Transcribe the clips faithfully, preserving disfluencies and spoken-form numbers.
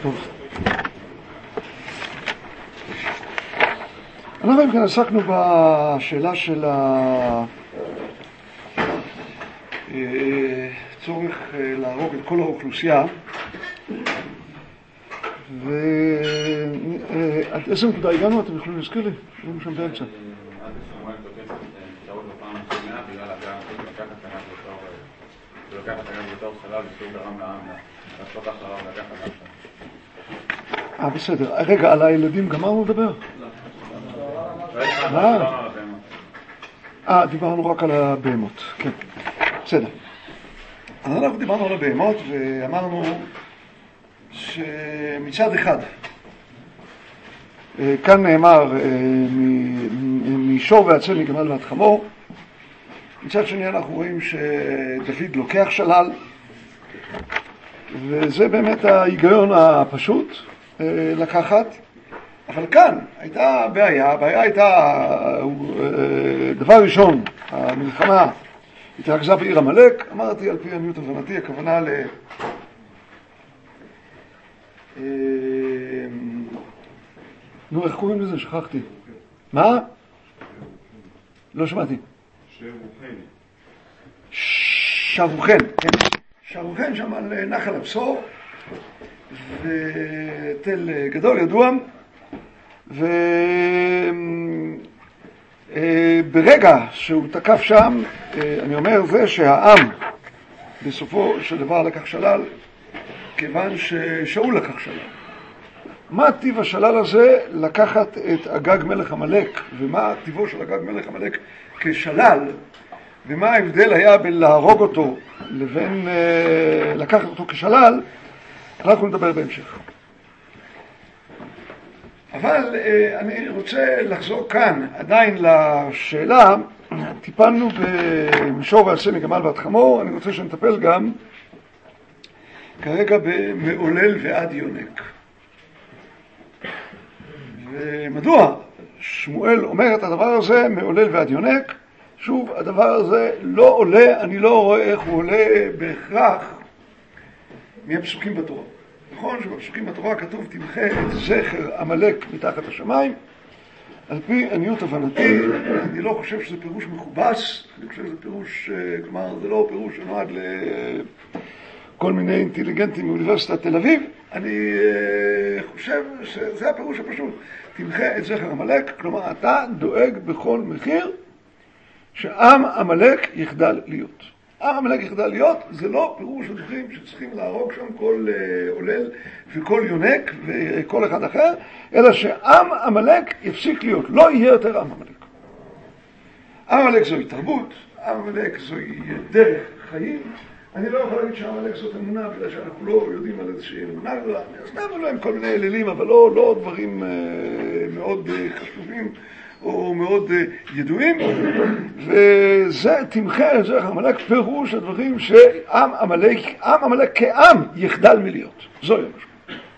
טוב. אנחנו אם כן עסקנו בשאלה של הצורך להרוג את כל האוכלוסייה, ועד איזה נקודה הגענו? אתם יכולים להזכיר לי? שומעים שם באמצע. אה, בסדר. רגע, על הילדים גמרנו לדבר? אה, דיברנו רק על הבהמות. כן, בסדר. אז אנחנו דיברנו על הבהמות ואמרנו שמצד אחד, כאן נאמר מישור ועצל מגמל ועד חמור. מצד שני אנחנו רואים שדוד לוקח שלל, וזה באמת ההיגיון הפשוט לקחת. אבל כאן הייתה בעיה, הבעיה הייתה, דבר ראשון, המלחמה התרכזה בעיר עמלק. אמרתי על פי עניות הבנתי, הכוונה ל... נו, איך קוראים לזה? שכחתי. מה? לא שמעתי. שרוחן. שרוחן, כן. שרוחן שם על נחל הבשור, ותל גדול ידוע, וברגע שהוא תקף שם, אני אומר זה שהעם בסופו של דבר לקח שלל, כיוון ששאול לקח שלל. מה טיב השלל הזה לקחת את אגג מלך עמלק, ומה טיבו של אגג מלך עמלק כשלל, ומה ההבדל היה בין להרוג אותו לבין אה, לקחת אותו כשלל, אנחנו נדבר בהמשך. אבל אה, אני רוצה לחזור כאן עדיין לשאלה. טיפלנו במישור ועשה מגמל ועד חמור, אני רוצה שנטפל גם כרגע במעולל ועד יונק. ומדוע שמואל אומר את הדבר הזה, מעולל ועד יונק? שוב, הדבר הזה לא עולה, אני לא רואה איך הוא עולה בהכרח מהפסוקים בתורה. נכון שבפסוקים בתורה כתוב תמחה את זכר עמלק מתחת השמיים. על פי עניות הבנתי, אני לא חושב שזה פירוש מכובס, אני חושב שזה פירוש, כלומר זה לא פירוש שנועד לכל מיני אינטליגנטים מאוניברסיטת תל אביב. אני חושב שזה הפירוש הפשוט, תמחה את זכר עמלק, כלומר אתה דואג בכל מחיר שעם עמלק יחדל להיות. עם עמלק יחדל להיות, זה לא פירוש הדברים שצריכים להרוג שם כל עולל וכל יונק וכל אחד אחר, אלא שעם עמלק יפסיק להיות, לא יהיה יותר עם עמלק. עם עמלק זוהי תרבות, עם עמלק זוהי דרך חיים. אני לא יכול להגיד שעם עמלק זאת אמונה, בגלל שאנחנו לא יודעים על איזושהי אמונה גדולה. אז נענו להם כל מיני אלילים, אבל לא, לא דברים מאוד חשובים או מאוד ידועים, וזה תמחה את זכר עמלק, פירוש הדברים שעם עמלק, עם עמלק כעם יחדל מלהיות. זו המשמעות.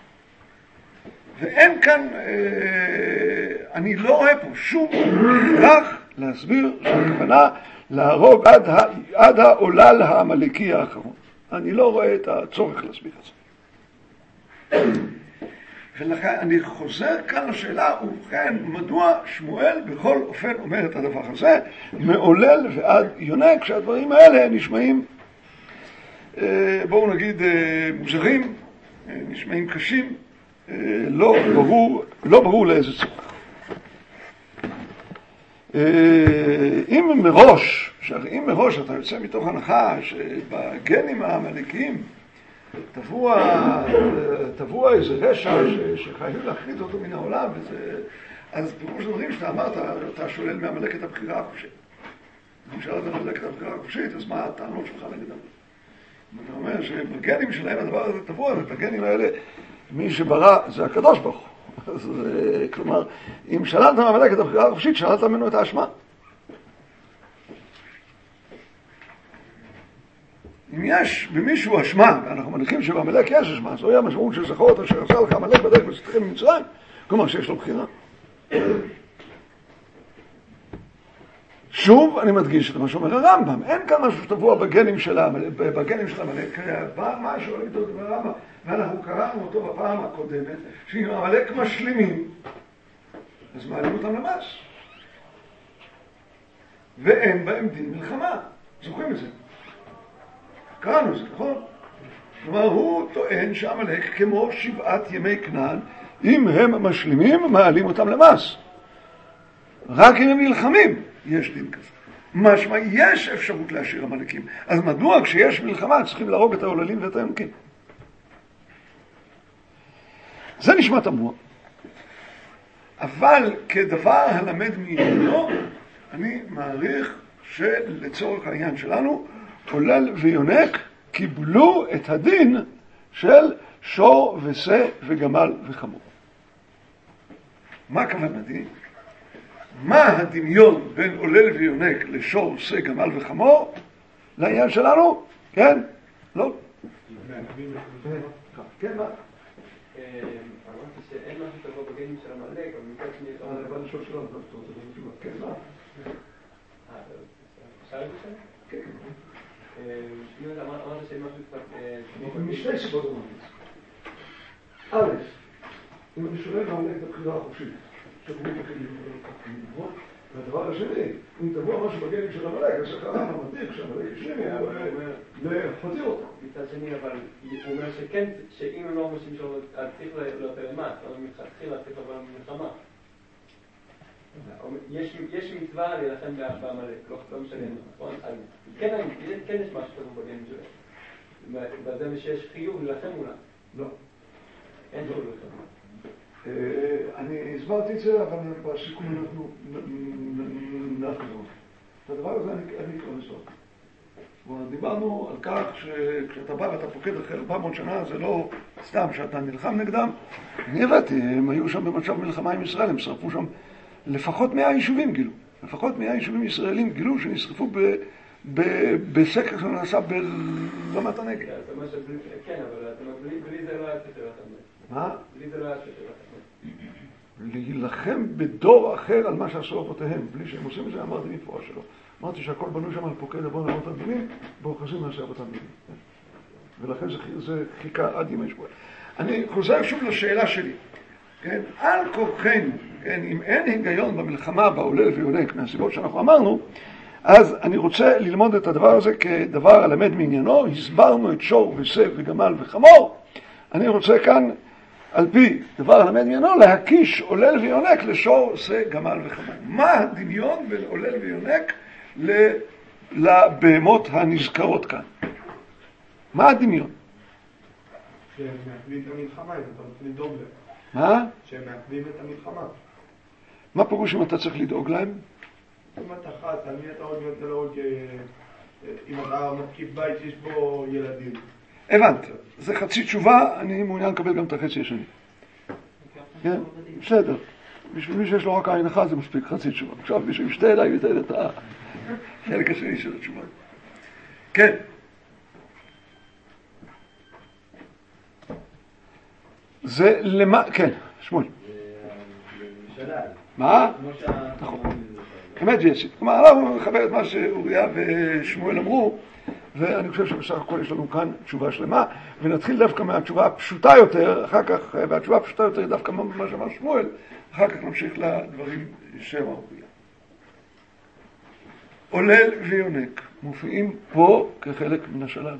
ואין כאן, אני לא רואה פה שום הכרח להסביר שהכוונה להרוג עד, עד העולל העמלקי האחרון. אני לא רואה את הצורך להסביר את זה. ולכן אני חוזר כאן לשאלה, ובכן, מדוע שמואל בכל אופן אומר את הדבר הזה, מעולל ועד יונק, שהדברים האלה נשמעים, בואו נגיד, מוזרים, נשמעים קשים, לא ברור, לא ברור לאיזה צורך. אם מראש, אם מראש אתה יוצא מתוך הנחה שבגנים העמלקיים תבוע איזה רשע שחייבים להכניס אותו מן העולם, אז פירוש דברים שאתה אמרת, אתה שולל מעמלק את הבחירה החופשית. אם שאלת מעמלק את הבחירה החופשית, אז מה הטענות שלך נגדם? אתה אומר שבגנים שלהם הדבר הזה תבוע, ובגנים האלה מי שברא זה הקדוש ברוך הוא. כלומר, אם שללת מעמלק את הבחירה החופשית, שללת ממנו את האשמה. אם יש במישהו אשמה, ואנחנו מניחים שבעמלק יש אשמה, זוהי המשמעות של זכור את אשר עשה לך עמלק בדרך בצאתכם ממצרים, כלומר שיש לו בחירה. שוב אני מדגיש את מה שאומר הרמב"ם, אין כאן משהו שטבוע בגנים של העמלק, בגנים של העמלק, מה שואלים אותו ברמב"ם, ואנחנו קראנו אותו בפעם הקודמת, שאם העמלק משלימים, אז מעלים אותם למס. ואין בהם דין מלחמה. זוכרים את זה? קראנו את זה, נכון? כלומר, הוא טוען שהעמלק כמו שבעת ימי כנען, אם הם משלימים, מעלים אותם למס. רק אם הם נלחמים, יש דין כזה. משמע, יש אפשרות להשאיר עמלקים. אז מדוע כשיש מלחמה צריכים להרוג את העוללים ואת היונקים? זה נשמע תמוה. אבל כדבר הלמד מעניינו, אני מעריך שלצורך העניין שלנו, עולל ויונק קיבלו את הדין של שור ושה וגמל וחמור. מה כוונתי? מה הדמיון בין עולל ויונק לשור, שה, גמל וחמור? לעניין שלנו? כן? לא? כן, מה? אמרתי שאין משהו תבוא בגנים של המלאק, אבל מצד שני... אבל לשאול שלא, אתה רוצה לתשובה. כן, מה? שאל את זה? כן. אמרת שאין משהו קצת... משתי סיבות אמרתי. א', אם אני שואל מה המלאק את הבחירה החופשית, שתבוא בגנים לבחור, והדבר השני, אם תבוא משהו בגנים של המלאק, אז הקרא המדיר שהמלאק השני הוא להחתיר אותו. מצד שני, אבל הוא אומר שכן, שאם הם לא אומרים שלו, אז צריך להיות למס, אבל מתחילה צריך לבוא למלחמה. יש מצווה להילחם במלאק, לא משנה, נכון? אז כן יש משהו כזה בגנים שלו. בזה שיש חיוב להילחם מולה. לא. אין חיוב להילחם. אני הסברתי את זה, אבל בסיכום אנחנו נחזור. את הדבר הזה אני אקרא לסור. דיברנו על כך שכשאתה בא ואתה פוקד אחרי ארבע מאות שנה, זה לא סתם שאתה נלחם נגדם. אני הבאתי, הם היו שם במצב מלחמה עם ישראל, הם שרפו שם לפחות מאה יישובים גילו. לפחות מאה יישובים ישראלים גילו שנשרפו בסקר שנעשה ברמת הנגב. כן, אבל בלי זה לא היה צריך להיות המלך. מה? בלי זה לא היה צריך להיות המלך. להילחם בדור אחר על מה שעשו אבותיהם, בלי שהם עושים את זה, אמרתי מפורש שלו. אמרתי שהכל בנוי שם על פוקד אבון אבות המדינים, באוחזים מעשה אבות המדינים. ולכן זה, זה חיכה עד ימי שבוע. אני חוזר שוב לשאלה שלי. כן? על כוחנו, כן? אם אין היגיון במלחמה בעולל ויונק מהסיבות שאנחנו אמרנו, אז אני רוצה ללמוד את הדבר הזה כדבר הלמד מעניינו. הסברנו את שור ושה וגמל וחמור. אני רוצה כאן, על פי דבר הלמד מעניינו, להקיש עולל ויונק לשור, שה, גמל וחמור. מה הדמיון בין עולל ויונק לבהמות הנזכרות כאן? מה הדמיון? שהם מעכבים את המלחמה, אם אתה רוצה לדאוג להם. מה? שהם מעכבים את המלחמה. מה פירוש אם אתה צריך לדאוג להם? אם אתה חס, על מי אתה עוד ואתה לא עוד... אם אתה מתקיף בית שיש בו ילדים. הבנתי. זה חצי תשובה, אני מעוניין לקבל גם את החצי השני. כן? בסדר. בשביל מי שיש לו רק עין אחת זה מספיק חצי תשובה. עכשיו מי שעם שתי ידיים ייתן את החלק השני של התשובה. כן. זה למה... כן, שמואל. מה? נכון. אמת ויציב. כלומר, אנחנו נחבר את מה שאוריה ושמואל אמרו, ואני חושב שבסך הכל יש לנו כאן תשובה שלמה, ונתחיל דווקא מהתשובה הפשוטה יותר, אחר כך, והתשובה הפשוטה יותר היא דווקא מה שאמר שמואל, אחר כך נמשיך לדברים שאמר אוריה. עולל ויונק מופיעים פה כחלק מן השלל.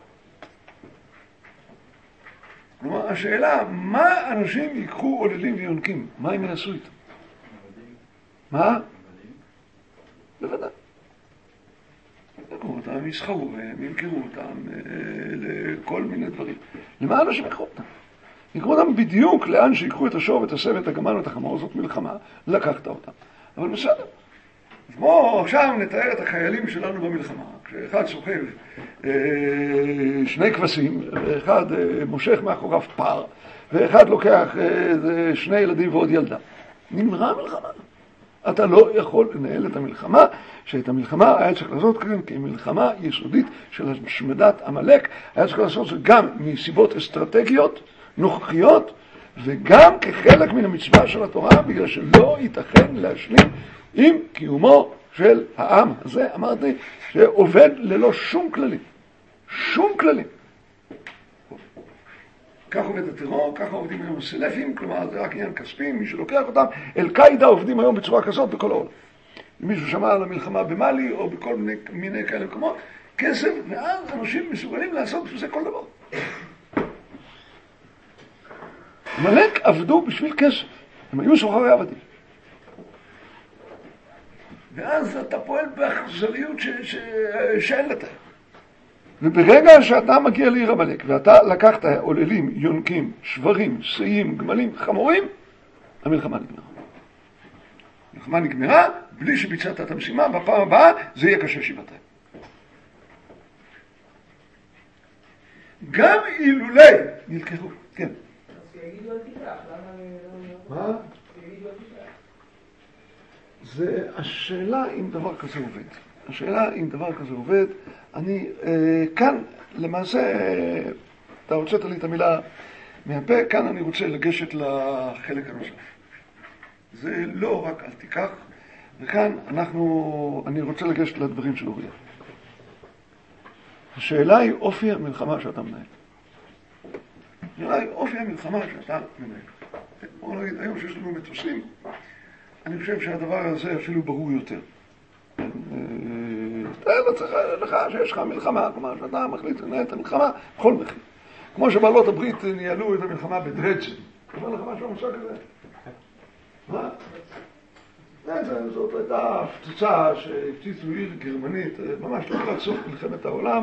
כלומר, השאלה, מה אנשים ייקחו עוללים ויונקים? מה הם יעשו איתם? מה? בוודאי. יקחו אותם, יסחרו והם ימכרו אותם לכל מיני דברים. למה אנשים יקחו אותם? יקחו אותם בדיוק לאן שיקחו את השור ואת השה ואת הגמל ואת החמור, זאת מלחמה, לקחת אותם. אבל בסדר. כמו עכשיו נתאר את החיילים שלנו במלחמה, כשאחד סוחב אה, שני כבשים, ואחד אה, מושך מאחוריו פר, ואחד לוקח אה, שני ילדים ועוד ילדה. נמרה המלחמה. אתה לא יכול לנהל את המלחמה, שאת המלחמה היה צריך לעשות כאן כמלחמה יסודית של השמדת עמלק, היה צריך לעשות זה גם מסיבות אסטרטגיות, נוכחיות, וגם כחלק מן המצווה של התורה, בגלל שלא ייתכן להשלים עם קיומו של העם הזה, אמרתי, שעובד ללא שום כללים. שום כללים. כך עובד הטרור, ככה עובדים היום הסלפים, כלומר זה רק עניין כספי, מי שלוקח אותם, אל-קאידה עובדים היום בצורה כזאת בכל העולם. אם מישהו שמע על המלחמה במאלי או בכל מיני, מיני כאלה מקומות, כסף, ואז אנשים מסוגלים לעשות בשביל כל דבר. עמלק עבדו בשביל כסף, הם היו סוחרי עבדים. ואז אתה פועל באכזריות שאין לתאר. וברגע שאתה מגיע לעיר עמלק, ואתה לקחת עוללים, יונקים, שברים, סיים, גמלים, חמורים, המלחמה נגמרה. המלחמה נגמרה, בלי שביצעת את המשימה, בפעם הבאה זה יהיה קשה שבעתיים. גם אילולי נלקחו, כן. אז שיגידו אל תיקח, למה... מה? שיגידו אל תיקח. זה השאלה אם דבר כזה עובד. השאלה אם דבר כזה עובד, אני אה, כאן למעשה, אה, אתה הוצאת לי את המילה מהפה, כאן אני רוצה לגשת לחלק הנוסף. זה לא רק אל תיקח, וכאן אנחנו, אני רוצה לגשת לדברים של אוריה. השאלה היא אופי המלחמה שאתה מנהל. השאלה היא אופי המלחמה שאתה מנהל. בואו נגיד, היום שיש לנו מטוסים, אני חושב שהדבר הזה אפילו ברור יותר. תאר לך שיש לך מלחמה, כלומר שאתה מחליט לנהל את המלחמה בכל מחיר. כמו שבעלות הברית ניהלו את המלחמה בדרדזן. אומר לך משהו המושג הזה? מה? דרדזן זאת הייתה הפצצה שהפציצו עיר גרמנית, ממש לקראת סוף מלחמת העולם,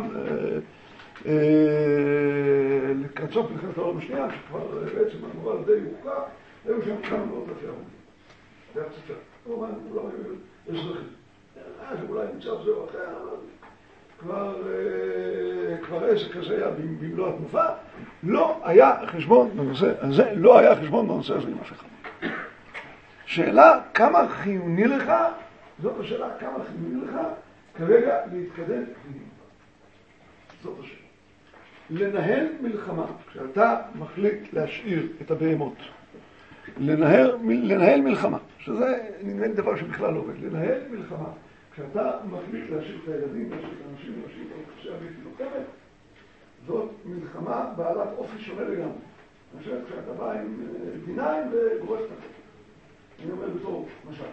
לקראת סוף מלחמת העולם השנייה, שכבר בעצם אמורה די ירוקה, היו שם כמה מאוד אלפי הרוגים. זה הפצצה. כלומר, אולי אזרחים. אז אולי מצב זה או אחר, אבל כבר, כבר עסק כזה היה במלוא התנופה. לא היה חשבון בנושא הזה, לא היה חשבון בנושא הזה עם אף אחד. שאלה כמה חיוני לך, זאת השאלה כמה חיוני לך כרגע להתקדם. זאת השאלה. לנהל מלחמה, כשאתה מחליט להשאיר את הבהמות, לנהל, לנהל מלחמה, שזה נדמה לי דבר שבכלל לא עובד, לנהל מלחמה, כשאתה מחליט להשאיר את הילדים, להשאיר את האנשים, להשאיר את האוכלוסייה הבלתי לוחמת, זאת מלחמה בעלת אופי שונה לגמרי. אני חושב כשאתה בא עם דיניים וגורס את החוק. אני אומר בתור משל.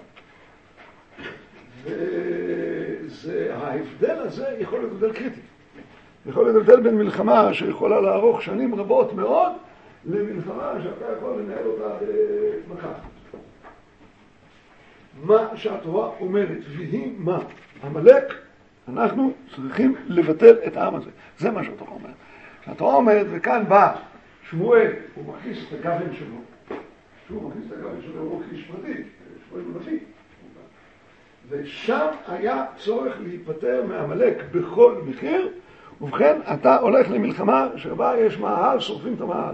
וההבדל הזה יכול להיות הבדל קריטי. יכול להיות הבדל בין מלחמה שיכולה לערוך שנים רבות מאוד, למלחמה שאתה יכול לנהל אותה במכה. מה שהתורה אומרת, והיא מה? עמלק, אנחנו צריכים לבטל את העם הזה. זה מה שהתורה אומרת. שהתורה אומרת, וכאן בא שמואל, הוא מכניס את הגוון שלו. שהוא מכניס את הגוון שלו, הוא מכניס פרטי, שמואל הוא נביא. ושם היה צורך להיפטר מעמלק בכל מחיר, ובכן אתה הולך למלחמה שבה יש מאהל, שורפים את המאהל.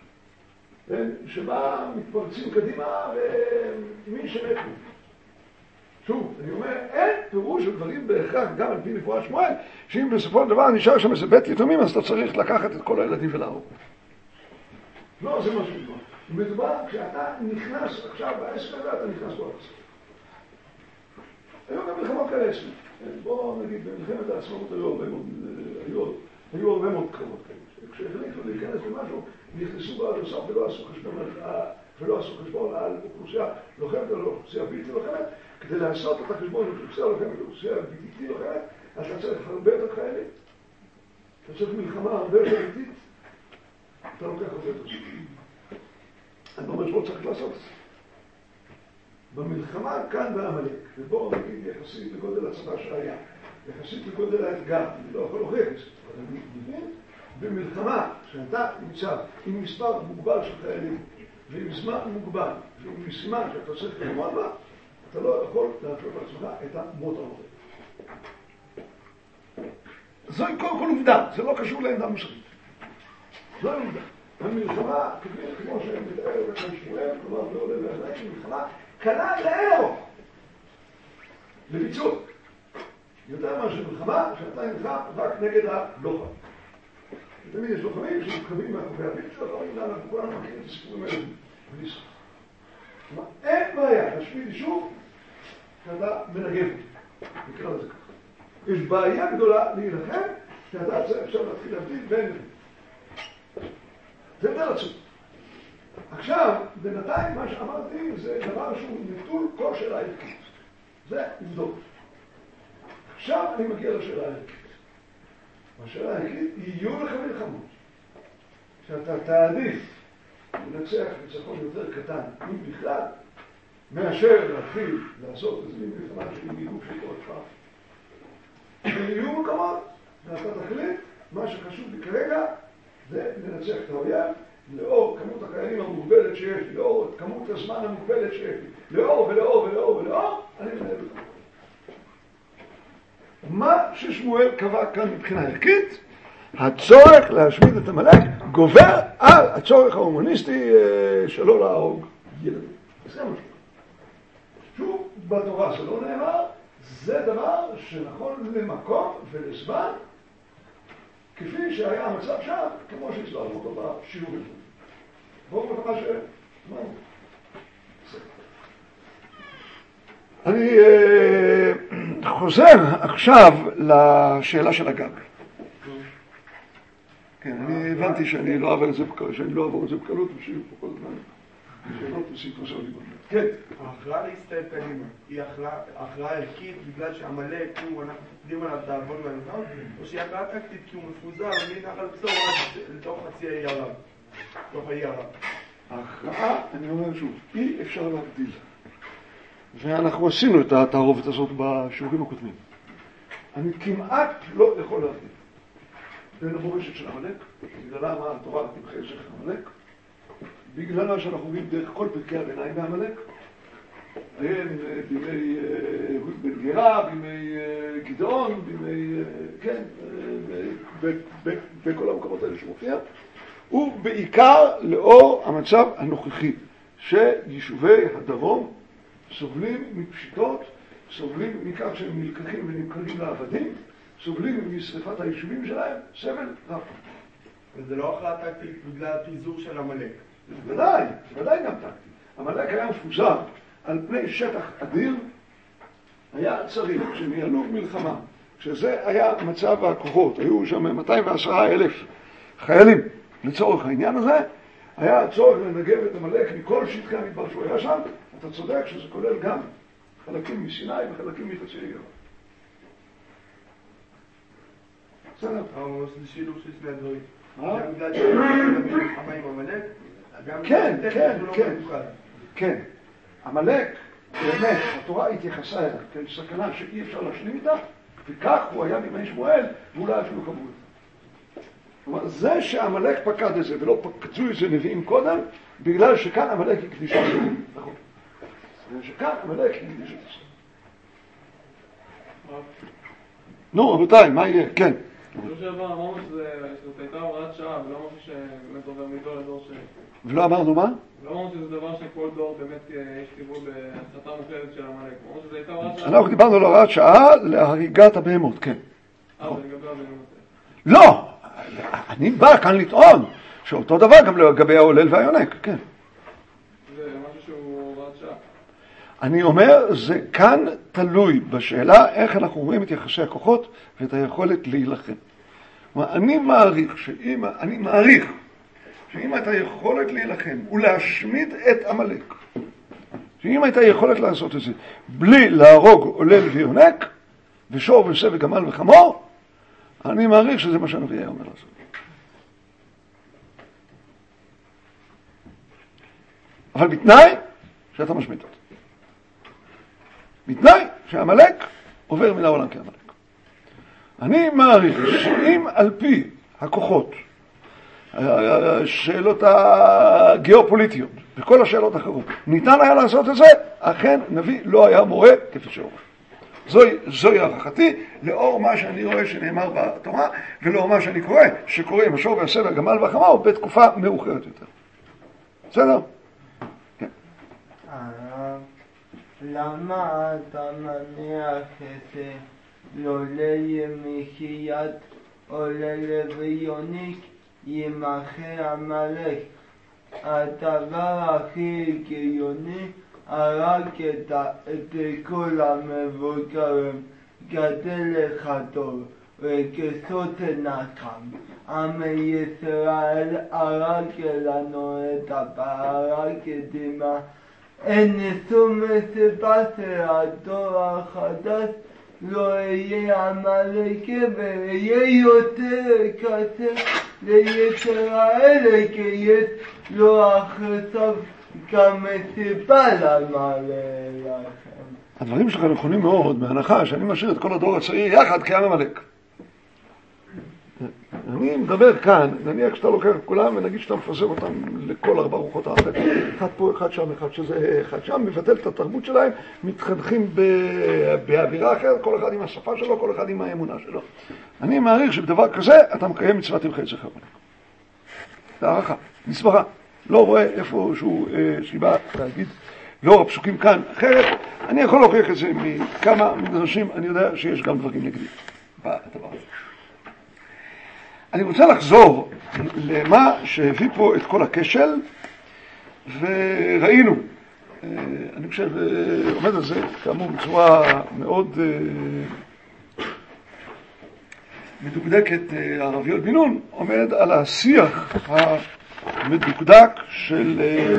שבה מתפרצים קדימה ומי שמתו. שוב, אני אומר, אין פירוש של דברים בהכרח, גם על פי נבואת שמואל, שאם בסופו של דבר נשאר שם איזה בית יתומים, אז אתה צריך לקחת את כל הילדים ולהרוג. לא, זה מה שמדובר. מדובר, כשאתה נכנס עכשיו בעסק הזה, אתה נכנס בו לעסק. היו גם מלחמות כאלה עסק. בואו נגיד, במלחמת העצמאות היו הרבה מאוד קרבות כאלה. כשהחליטו להיכנס במשהו, נכנסו בה לסוף ולא עשו חשבון ולא עשו חשבון על אוכלוסייה לוחמת או אוכלוסייה בלתי לוחמת. כדי לעשות את החשבון לאוכלוסייה לוחמת ואוכלוסייה בלתי לוחמת, אתה צריך הרבה יותר חיילים. אתה צריך מלחמה הרבה יותר איטית, אתה לוקח הרבה יותר שנים. אני אומר שלא צריך לעשות את זה. במלחמה כאן בעמלק, ובואו נגיד יחסית לגודל הצבא שהיה, יחסית לגודל האתגר, אני לא יכול להוכיח את זה, אבל אני מבין, במלחמה שאתה נמצא עם מספר מוגבל של חיילים, ועם זמן מוגבל, ועם משימה שאתה צריך לעמוד בה, אתה לא יכול להפעיל בעצמך את המות העובד. זוהי קודם כל עובדה, זה לא קשור לעמדה מוסרית. זוהי עובדה. המלחמה, כמו שהם מתאר לכם שמואל, כלומר זה עולה להזנאים, מלחמה קלה לאור, לביצוע. יותר מה שמלחמה, שאתה נלחם רק נגד הלוחם. תמיד יש לוחמים שמתקרבים מהחובי הביצוע, לוחמים לנו, כולנו מכירים את הסיפורים האלה בלי סוף. אין בעיה, להשמיד יישוב שאתה מנגב. נקרא לזה ככה. יש בעיה גדולה להילחם, שאתה צריך עכשיו להתחיל להבדיל בין... זה יותר עצוב. עכשיו, בינתיים מה שאמרתי זה דבר שהוא נטול כל שאלה ערכית. זה עובדות. עכשיו אני מגיע לשאלה הערכית. השאלה הערכית, יהיו לך מלחמות. שאתה תעדיף לנצח ניצחון יותר קטן, אם בכלל, מאשר להתחיל לעשות איזה מלחמה של מיגוף של כל התפעה. ויהיו מקומות, ואתה תחליט, מה שחשוב לי כרגע זה לנצח את האויב, לאור כמות החיילים המוגבלת שיש לי, לאור כמות הזמן המוגבלת שיש לי, לאור ולאור ולאור ולאור, אני מנהל את זה. מה ששמואל קבע כאן מבחינה ערכית, הצורך להשמיד את עמלק גובר על הצורך ההומניסטי שלא להרוג ילדים. זה משהו. שוב, בתורה זה לא נאמר, זה דבר שנכון למקום ולזמן, כפי שהיה המצב שם, כמו שהסברנו אותו בשיעורים. בואו נקרא ש... אני חוזר עכשיו לשאלה של הגג. כן, אני הבנתי שאני לא אעבור את זה בקלות, שאני לא אעבור את זה בקלות, ושיהיו פה כל הזמן שאלות וסיפור של ליבון. כן. ההכרעה להסתכל קדימה, היא הכרעה ערכית בגלל שהמלאק הוא, אנחנו תפדים עליו תעבוד והנכון, או שהיא הכרעה טקטית כי הוא מפוזר מנחל פסור עד לתוך חצי האי ערב, לתוך האי ערב. ההכרעה, אני אומר שוב, אי אפשר להבדיל. ואנחנו עשינו את התערובת הזאת בשיעורים הקודמים. אני כמעט לא יכול להבדיל. בין המורשת של המלאק, בגללה מה התורה תמחה זכר המלאק, בגללה שאנחנו רואים דרך כל פרקי הביניים מהמלאק, הן בימי אהוד בן גרה, בימי גדעון, בימי, כן, בכל המקומות האלה שמופיע, ובעיקר לאור המצב הנוכחי, שיישובי הדרום סובלים מפשיטות, סובלים מכך שהם נלקחים ונמכרים לעבדים, סובלים משריפת היישובים שלהם, סבל רב. וזה לא הכרעה טקטית בגלל פיזור של המלאק. ודאי, ודאי גם טקטי. המלאק היה מפוזר על פני שטח אדיר, היה צריך שניהלו מלחמה, שזה היה מצב הכוחות, היו שם מאתיים ועשרה אלף חיילים לצורך העניין הזה, היה צורך לנגב את המלאק מכל שטחי המדבר שהוא היה שם, אתה צודק שזה כולל גם חלקים מסיני וחלקים מחצי האי ערב. בסדר. אבל זה שילוב של שני הדברים. מה? גם בגלל שהמלחמה עם המלאק, כן, כן, כן, כן. המלאק, באמת, התורה התייחסה אליו כאל סכנה שאי אפשר להשלים איתה, וכך הוא היה בימי שמואל, ואולי אפילו חמור. כלומר, זה שהמלאק פקד את זה ולא פקדו את זה נביאים קודם, בגלל שכאן המלאק הקדיש את זה. נכון. בגלל שכאן המלאק הקדיש את זה. נו, רבותיי, מה יהיה? כן. לא שעבר, אמרנו שזאת הייתה הוראת שעה, ולא אמרנו שבאמת עובר מדור לדור שני. ולא אמרנו מה? לא אמרנו שזה דבר שכל דור באמת יש טיבול בהסתה מוחלטת של המלאק. אמרנו שזה הייתה הוראת שעה. אנחנו דיברנו על הוראת שעה להריגת הבהמות, כן. אה, ולגבי הבהמות. לא! אני בא כאן לטעון שאותו דבר גם לגבי ההולל והיונק, כן. זה משהו שהוא הוראת שעה. אני אומר, זה כאן תלוי בשאלה איך אנחנו רואים את יחסי הכוחות ואת היכולת להילחם. אני מעריך שאם, אני מעריך שאם הייתה יכולת להילחם ולהשמיד את עמלק, שאם הייתה יכולת לעשות את זה בלי להרוג הולל ויונק ושור ושה וגמל וחמור, אני מעריך שזה מה שהנביא היה אומר לעשות. אבל בתנאי שאתה משמיד אותו. בתנאי שהמלאק עובר מן העולם כמלאק. אני מעריך שאם על פי הכוחות, השאלות הגיאופוליטיות וכל השאלות האחרות, ניתן היה לעשות את זה, אכן נביא לא היה מורה כפי שאומר. זוהי, זוהי הערכתי, לאור מה שאני רואה שנאמר בתורה, ולאור מה שאני קורא, שקורא עם השור והשה והגמל והחמור בתקופה מאוחרת יותר. בסדר? כן. למה אתה מניח את זה לעולה למחיית עולה לביוניק ימחה המלך? הדבר הכי הגיוני הרג את כל המבוגרים גדל לך דור, וכסות נחם. עם ישראל הרג לנו את הבערה קדימה. אין שום סיבה שהדור החדש לא יהיה עמלקי ויהיה יותר קשה לישראל, כי יש לו עכשיו גם סיבה למה לכם. הדברים שלך נכונים מאוד, בהנחה שאני משאיר את כל הדור הצעיר יחד כעם עמלק. אני מדבר כאן, נניח שאתה לוקח את כולם ונגיד שאתה מפזר אותם לכל ארבע רוחות הארץ, אחד פה, אחד שם, אחד שזה, אחד שם, מבטל את התרבות שלהם, מתחנכים באווירה אחרת, כל אחד עם השפה שלו, כל אחד עם האמונה שלו. אני מעריך שבדבר כזה אתה מקיים מצוות עם חצי חרון. זה הערכה, נסברה. לא רואה איפשהו סיבה להגיד לאור הפסוקים כאן אחרת. אני יכול להוכיח את זה מכמה מדרשים, אני יודע שיש גם דברים נגדים בדבר הזה. אני רוצה לחזור למה שהביא פה את כל הכשל, וראינו, אני חושב, עומד על זה כאמור בצורה מאוד מדוקדקת, הרב יואל בן נון עומד על השיח המדוקדק של,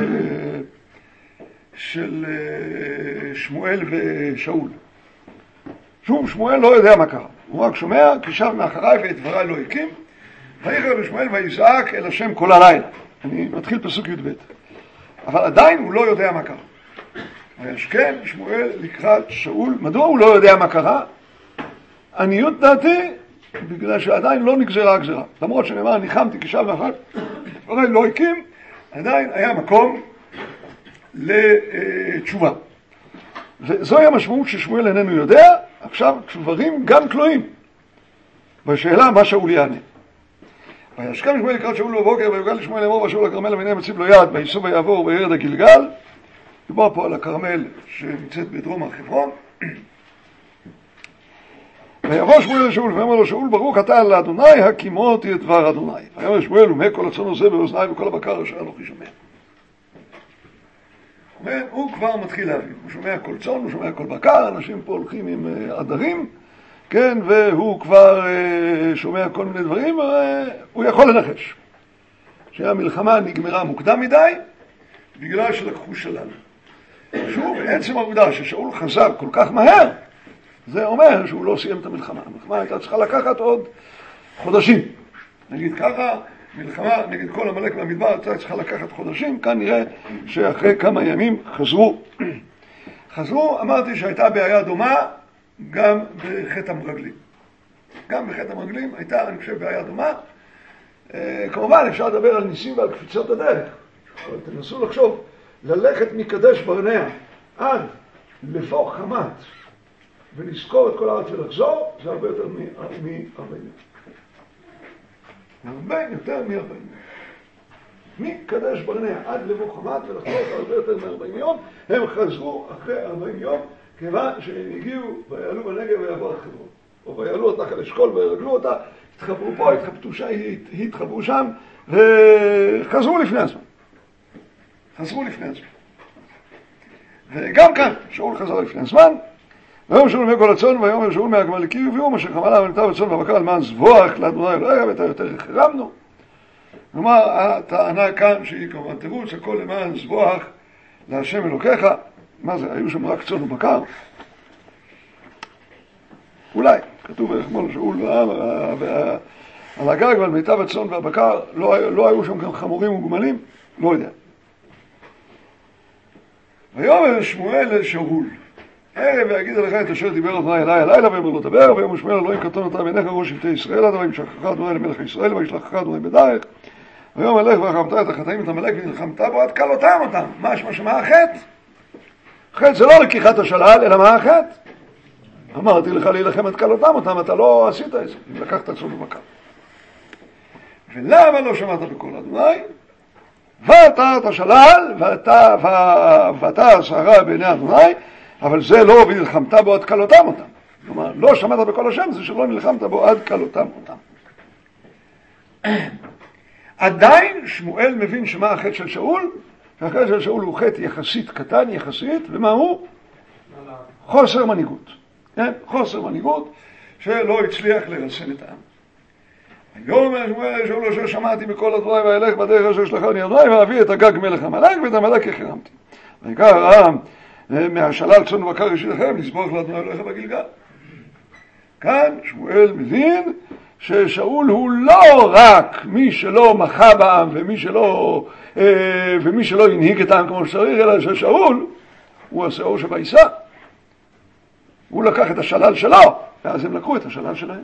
של שמואל ושאול. שום שמואל לא יודע מה קרה, הוא רק שומע, כי שב מאחריי ואת דבריי לא הקים, ויחר בשמואל ויזעק אל השם כל הלילה. אני מתחיל פסוק י"ב. אבל עדיין הוא לא יודע מה קרה. וישכם שמואל לקראת שאול. מדוע הוא לא יודע מה קרה? עניות דעתי, בגלל שעדיין לא נגזרה הגזרה. למרות שנאמר ניחמתי כי שב מאחריי דבריי לא הקים, עדיין היה מקום לתשובה. וזוהי המשמעות ששמואל איננו יודע. עכשיו דברים גם תלויים בשאלה מה שאול יענה. וישכם שמואל לקראת שאול בבוקר ויוגל לשמואל לאמור ושאול לכרמל והנה מציב לו יד וייסעו ויעבור וירד הגלגל. דובר פה על הכרמל שנמצאת בדרום הר חברון. ויבוא שמואל לשאול ויאמר לו שאול ברוך אתה על אדוני הקימותי את דבר אדוני. ויאמר שמואל ומה כל הצאן הזה באוזני וכל הבקר אשר אנוכי שומע. הוא כבר מתחיל להבין, הוא שומע כל צאן, הוא שומע כל בקר, אנשים פה הולכים עם עדרים, כן, והוא כבר שומע כל מיני דברים, הוא יכול לנחש שהמלחמה נגמרה מוקדם מדי בגלל שלקחו שלל. שוב, בעצם העובדה ששאול חזר כל כך מהר, זה אומר שהוא לא סיים את המלחמה. המלחמה הייתה צריכה לקחת עוד חודשים. נגיד ככה, מלחמה נגד כל עמלק מהמדבר הייתה צריכה לקחת חודשים, כאן נראה שאחרי כמה ימים חזרו. חזרו, אמרתי שהייתה בעיה דומה גם בחטא המרגלים. גם בחטא המרגלים הייתה, אני חושב, בעיה דומה. כמובן, אפשר לדבר על ניסים ועל קפיצות הדרך. אבל תנסו לחשוב, ללכת מקדש ברנע עד לבוא חמת ולזכור את כל הארץ ולחזור, זה הרבה יותר מ-ארבעים יום. הרבה יותר מ-ארבעים יום. מקדש ברנע עד לבוא חמת ולחזור, זה הרבה יותר מ-ארבעים יום. הם חזרו אחרי ארבעים יום, כיוון שהם הגיעו ויעלו בנגב ויעבור את חברון. או ויעלו אותך על אשכול וירגלו אותה, התחברו פה, התחבטו שם, התחברו שם, וחזרו לפני הזמן. חזרו לפני הזמן. וגם כאן, שאול חזר לפני הזמן, ויום שאול מכל הצאן, ויום שאול מהגמלקי הביאו, מה שחמלה ונתה בצאן והבקר למען זבוח לאדוני אלוהי, ואתה יותר החרמנו. כלומר, הטענה כאן שהיא כמובן תירוץ, הכל למען זבוח להשם אלוקיך. מה זה, היו שם רק צאן ובקר? אולי, כתוב ויחמול שאול על הגג ועל מיטב הצאן והבקר, לא, לא היו שם גם חמורים וגמלים? לא יודע. ויאמר שמואל אל שאול, ערב ויגיד אליך את אשר דיבר אדוני אליי הלילה ויאמר לו דבר, ויאמר שמואל אלוהים קטון אתה בעיניך ראש שבטי ישראל עד וימשכך אדוני למלך ישראל וישלחך אדוני בדרך. ויאמר לך וחרמת את החטאים את עמלק ונלחמת בו עד כלותם אותם. מה שמה שמה החטא? חטא זה לא לקיחת השלל, אלא מה החטא? אמרתי לך להילחם עד כלותם אותם, אתה לא עשית את זה, אם לקחת צאן ובקר. ולמה לא שמעת בקול אדוני? ואתה את השלל, ואתה, ואתה השערה בעיני אדוני, אבל זה לא ונלחמת בו עד כלותם אותם. כלומר, לא שמעת בקול השם, זה שלא נלחמת בו עד כלותם אותם. עדיין שמואל מבין שמה החטא של שאול, שהחטא של שאול הוא חטא יחסית קטן, יחסית, ומה הוא? חוסר מנהיגות. כן? חוסר מנהיגות שלא הצליח לרסן את העם. ויאמר שמואל שאול אשר שמעתי בקול אדוני ואלך בדרך אשר שלחני אדוני ואביא את הגג מלך עמלק ואת עמלק החרמתי. ויקח העם מהשלל צאן ובקר אישית לכם לזבוח לאדוני אלוהיך בגלגל. כאן שמואל מבין ששאול הוא לא רק מי שלא מחה בעם ומי שלא, ומי שלא הנהיג את העם כמו שצריך, אלא ששאול הוא השאור שבעיסה. הוא לקח את השלל שלו, ואז הם לקחו את השלל שלהם.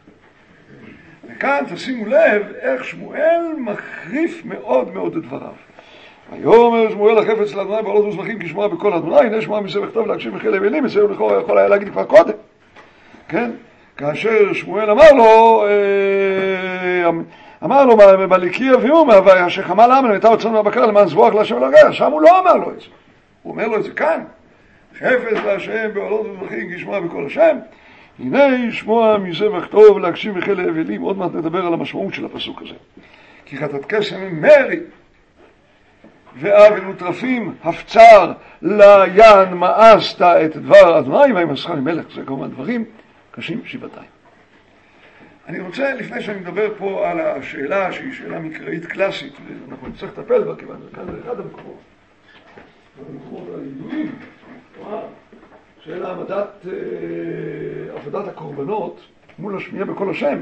וכאן תשימו לב איך שמואל מחריף מאוד מאוד את דבריו. ויאמר שמואל החפץ לאדוני בעלות וזבחים כשמוע בקול אדוני, הנה שמוע מזה בכתוב להקשיב מחיל אבלים, זה הוא לכאורה יכול היה להגיד כבר קודם. כן? כאשר שמואל אמר לו, אמר לו, בליקי אביהו מהוויה שחמה לעם למיטה וצאן ובקר למען זבוח להשם ולרגע, שם הוא לא אמר לו את זה. הוא אומר לו את זה כאן. חפץ להשם בעלות וזבחים כשמוע בקול השם, הנה שמוע מזה בכתוב להקשיב מחיל אבלים. עוד מעט נדבר על המשמעות של הפסוק הזה. כי חטאת קסם מרי ואב ומוטרפים הפצר ליין מאסת את דבר אדוני וימסך ממלך. זה כמובן דברים קשים שבעתיים. אני רוצה, לפני שאני מדבר פה על השאלה שהיא שאלה מקראית קלאסית, ואנחנו נצטרך לטפל בה, כיוון כאן זה אחד המקומות, המקומות הידועים, של העמדת עבודת הקורבנות מול השמיעה בקול השם,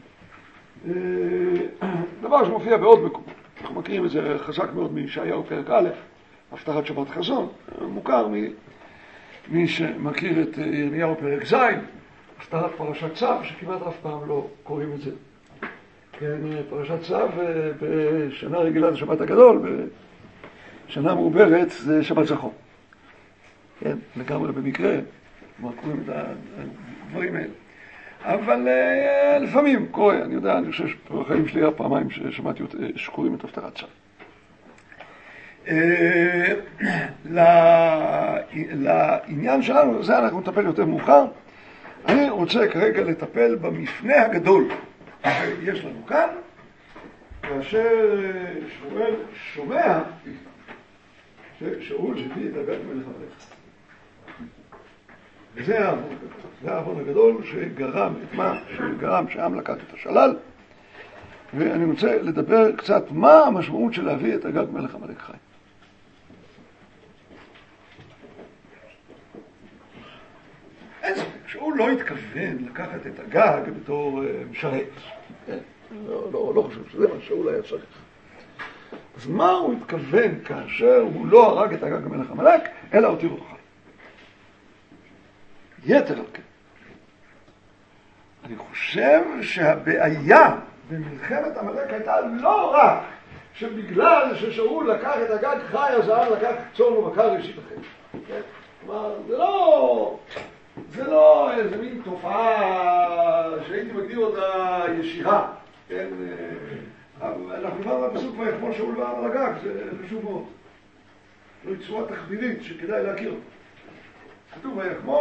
דבר שמופיע בעוד מקומות. אנחנו מכירים את זה חזק מאוד מישעיהו פרק א', הבטחת שבת חזון, מוכר מי שמכיר את ירמיהו פרק ז', הפטרת פרשת צו, שכמעט אף פעם לא קוראים את זה. כן, פרשת צו בשנה רגילה זה שבת הגדול, בשנה מעוברת זה שבת זכור. כן, לגמרי במקרה, כמו קוראים את הדברים האלה. אבל לפעמים קורה, אני יודע, אני חושב שבחיים שלי היה פעמיים ששמעתי שקוראים את הפטרת צו. לעניין שלנו, זה אנחנו נטפל יותר מאוחר. אני רוצה כרגע לטפל במפנה הגדול שיש לנו כאן, כאשר שמואל שומע ששאול הביא את הגג מלך עמלק. וזה העוון הגדול. זה העוון הגדול שגרם את מה שגרם שהעם לקח את השלל, ואני רוצה לדבר קצת מה המשמעות של להביא את הגג מלך עמלק חי. אין ספק, שאול לא התכוון לקחת את הגג בתור משרת. לא, לא, לא חושב שזה מה שאול היה צריך. אז מה הוא התכוון כאשר הוא לא הרג את הגג מלך עמלק, אלא הותיר אותו חי? יתר על כן. אני חושב שהבעיה במלחמת עמלק הייתה לא רק שבגלל ששאול לקח את הגג חי, אז העם לקח צאן ובקר ראשית אחר. כן? כלומר, זה לא... זה לא איזה מין תופעה שהייתי מגדיר אותה ישירה, כן? אנחנו נראה בפסוק ויחמול שאול והעם על הגג, זה חשוב מאוד. זו צורה תחבירית שכדאי להכיר אותה. כתוב ויחמול,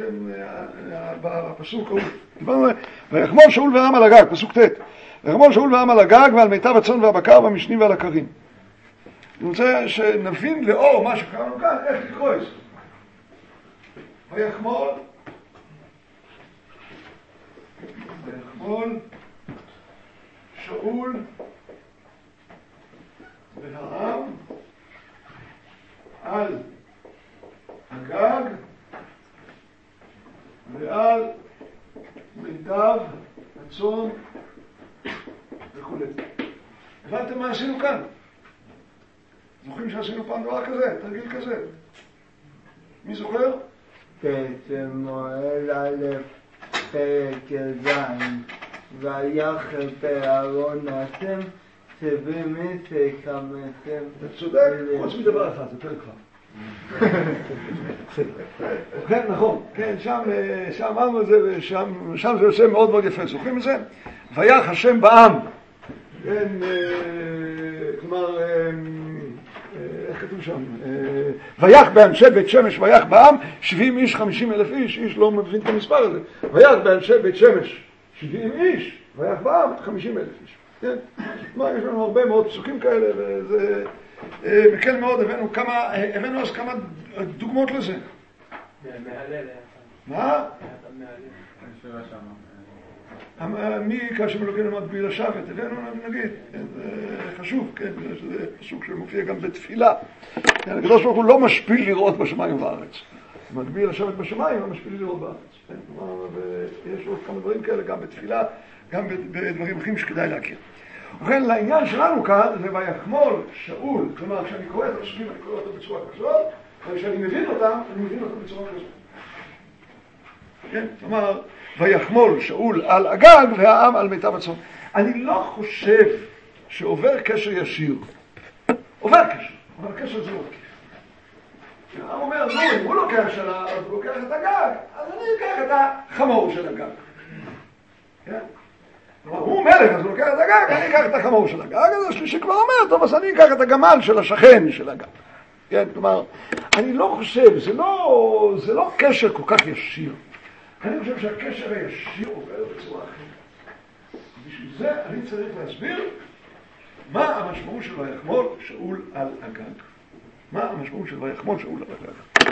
בפסוק ההוא, דיברנו, ויחמול שאול והעם על הגג, פסוק ט', ויחמול שאול והעם על הגג ועל מיטב הצאן והבקר והמשנים ועל הקרים. אני רוצה שנבין לאור מה שקראנו כאן, איך לקרוא את זה. ויחמול, ויחמול שאול והעם על הגג ועל מיטב הצאן וכו'. הבנתם מה עשינו כאן? זוכרים שעשינו פעם דבר כזה, תרגיל כזה? מי זוכר? כשמואל א' פרק ז' ויחל בארון השם שבעים עשרה חמסתם. אתה צודק, חוץ מדבר אחד, זה פרק כבר. כן, נכון, כן, שם אמרנו את זה, ושם זה יוצא מאוד מאוד יפה. זוכרים את זה? ויח השם בעם. כן, כלומר, איך כתוב שם? ויח באנשי בית שמש ויח בעם שבעים איש, חמישים אלף איש, איש לא מבין את המספר הזה. ויח באנשי בית שמש שבעים איש, ויח בעם חמישים אלף איש. כן? כלומר, יש לנו הרבה מאוד פסוקים כאלה, וזה מקל מאוד. הבאנו כמה, הבאנו אז כמה דוגמאות לזה. מהלל. מה? מי כאשר אלוקינו מגביל לשבת, אלינו נגיד, זה חשוב, כן, זה פסוק שמופיע גם בתפילה. הקדוש ברוך הוא לא משפיל לראות בשמיים ובארץ. מגביל לשבת בשמיים, לא משפיל לראות בארץ. ויש עוד כמה דברים כאלה, גם בתפילה, גם בדברים אחרים שכדאי להכיר. ובכן, לעניין שלנו כאן, זה ויחמול שאול, כלומר, כשאני קורא את הפסוקים, אני קורא אותו בצורה כזאת, וכשאני מבין אותם, אני מבין אותם בצורה כזאת. כן? כלומר, ויחמול שאול על אגג והעם על מיטב הצאן. אני לא חושב שעובר קשר ישיר. עובר קשר, אבל הקשר זה לא עקיף. העם אומר, נו, אם הוא לוקח שלה, אז הוא לוקח את אגג, אז אני אקח את החמור של אגג. כן? כלומר, הוא מלך, אז הוא לוקח את אגג, אני אקח את החמור של אגג, אז השלישי כבר אומר, טוב, אז אני אקח את הגמל של השכן של אגג. כן? כלומר, אני לא חושב, זה לא, זה לא קשר כל כך ישיר. אני חושב שהקשר הישיר עובר בצורה אחרת. בשביל זה אני צריך להסביר מה המשמעות של ויחמול שאול על אגג. מה המשמעות של ויחמול שאול על אגג.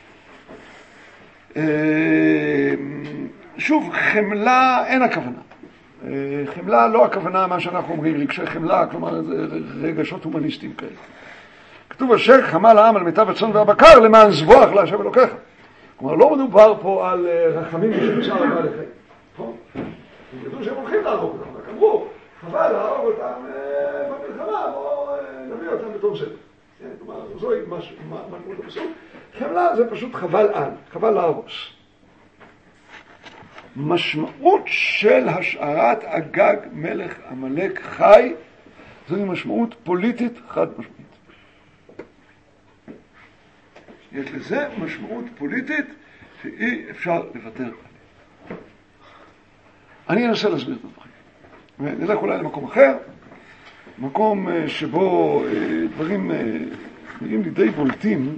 שוב, חמלה אין הכוונה. חמלה לא הכוונה מה שאנחנו אומרים, רגשי חמלה, כלומר רגשות הומניסטיים כאלה. כתוב אשר חמל העם על מיטב הצאן והבקר למען זבוח להשם אלוקיך. כלומר, לא מדובר פה על רחמים שנמצא על בעלי חיים. נכון? הם ידעו שהם הולכים להרוג אותם, רק אמרו, חבל להרוג אותם במלחמה, או נביא אותם בתור סדר. כלומר, זוהי משמעות הפסוק. חמלה זה פשוט חבל על, חבל להרוס. משמעות של השארת אגג מלך עמלק חי, זוהי משמעות פוליטית חד משמעית. יש לזה משמעות פוליטית שאי אפשר לוותר עליה. אני אנסה להסביר את הדברים. נלך אולי למקום אחר, מקום שבו דברים נראים לי די בולטים.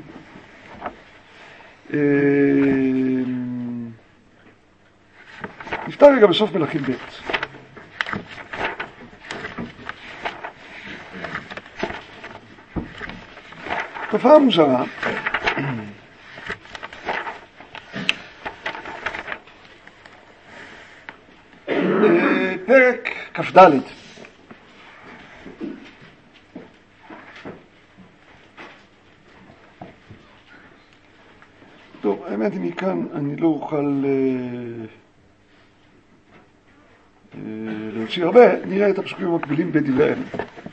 נפתח רגע בסוף מלכים ב'. תופעה מוזרה. פרק כ"ד. טוב, האמת היא מכאן אני לא אוכל להוציא הרבה, נראה את הפסוקים המקבילים בדברי הימים.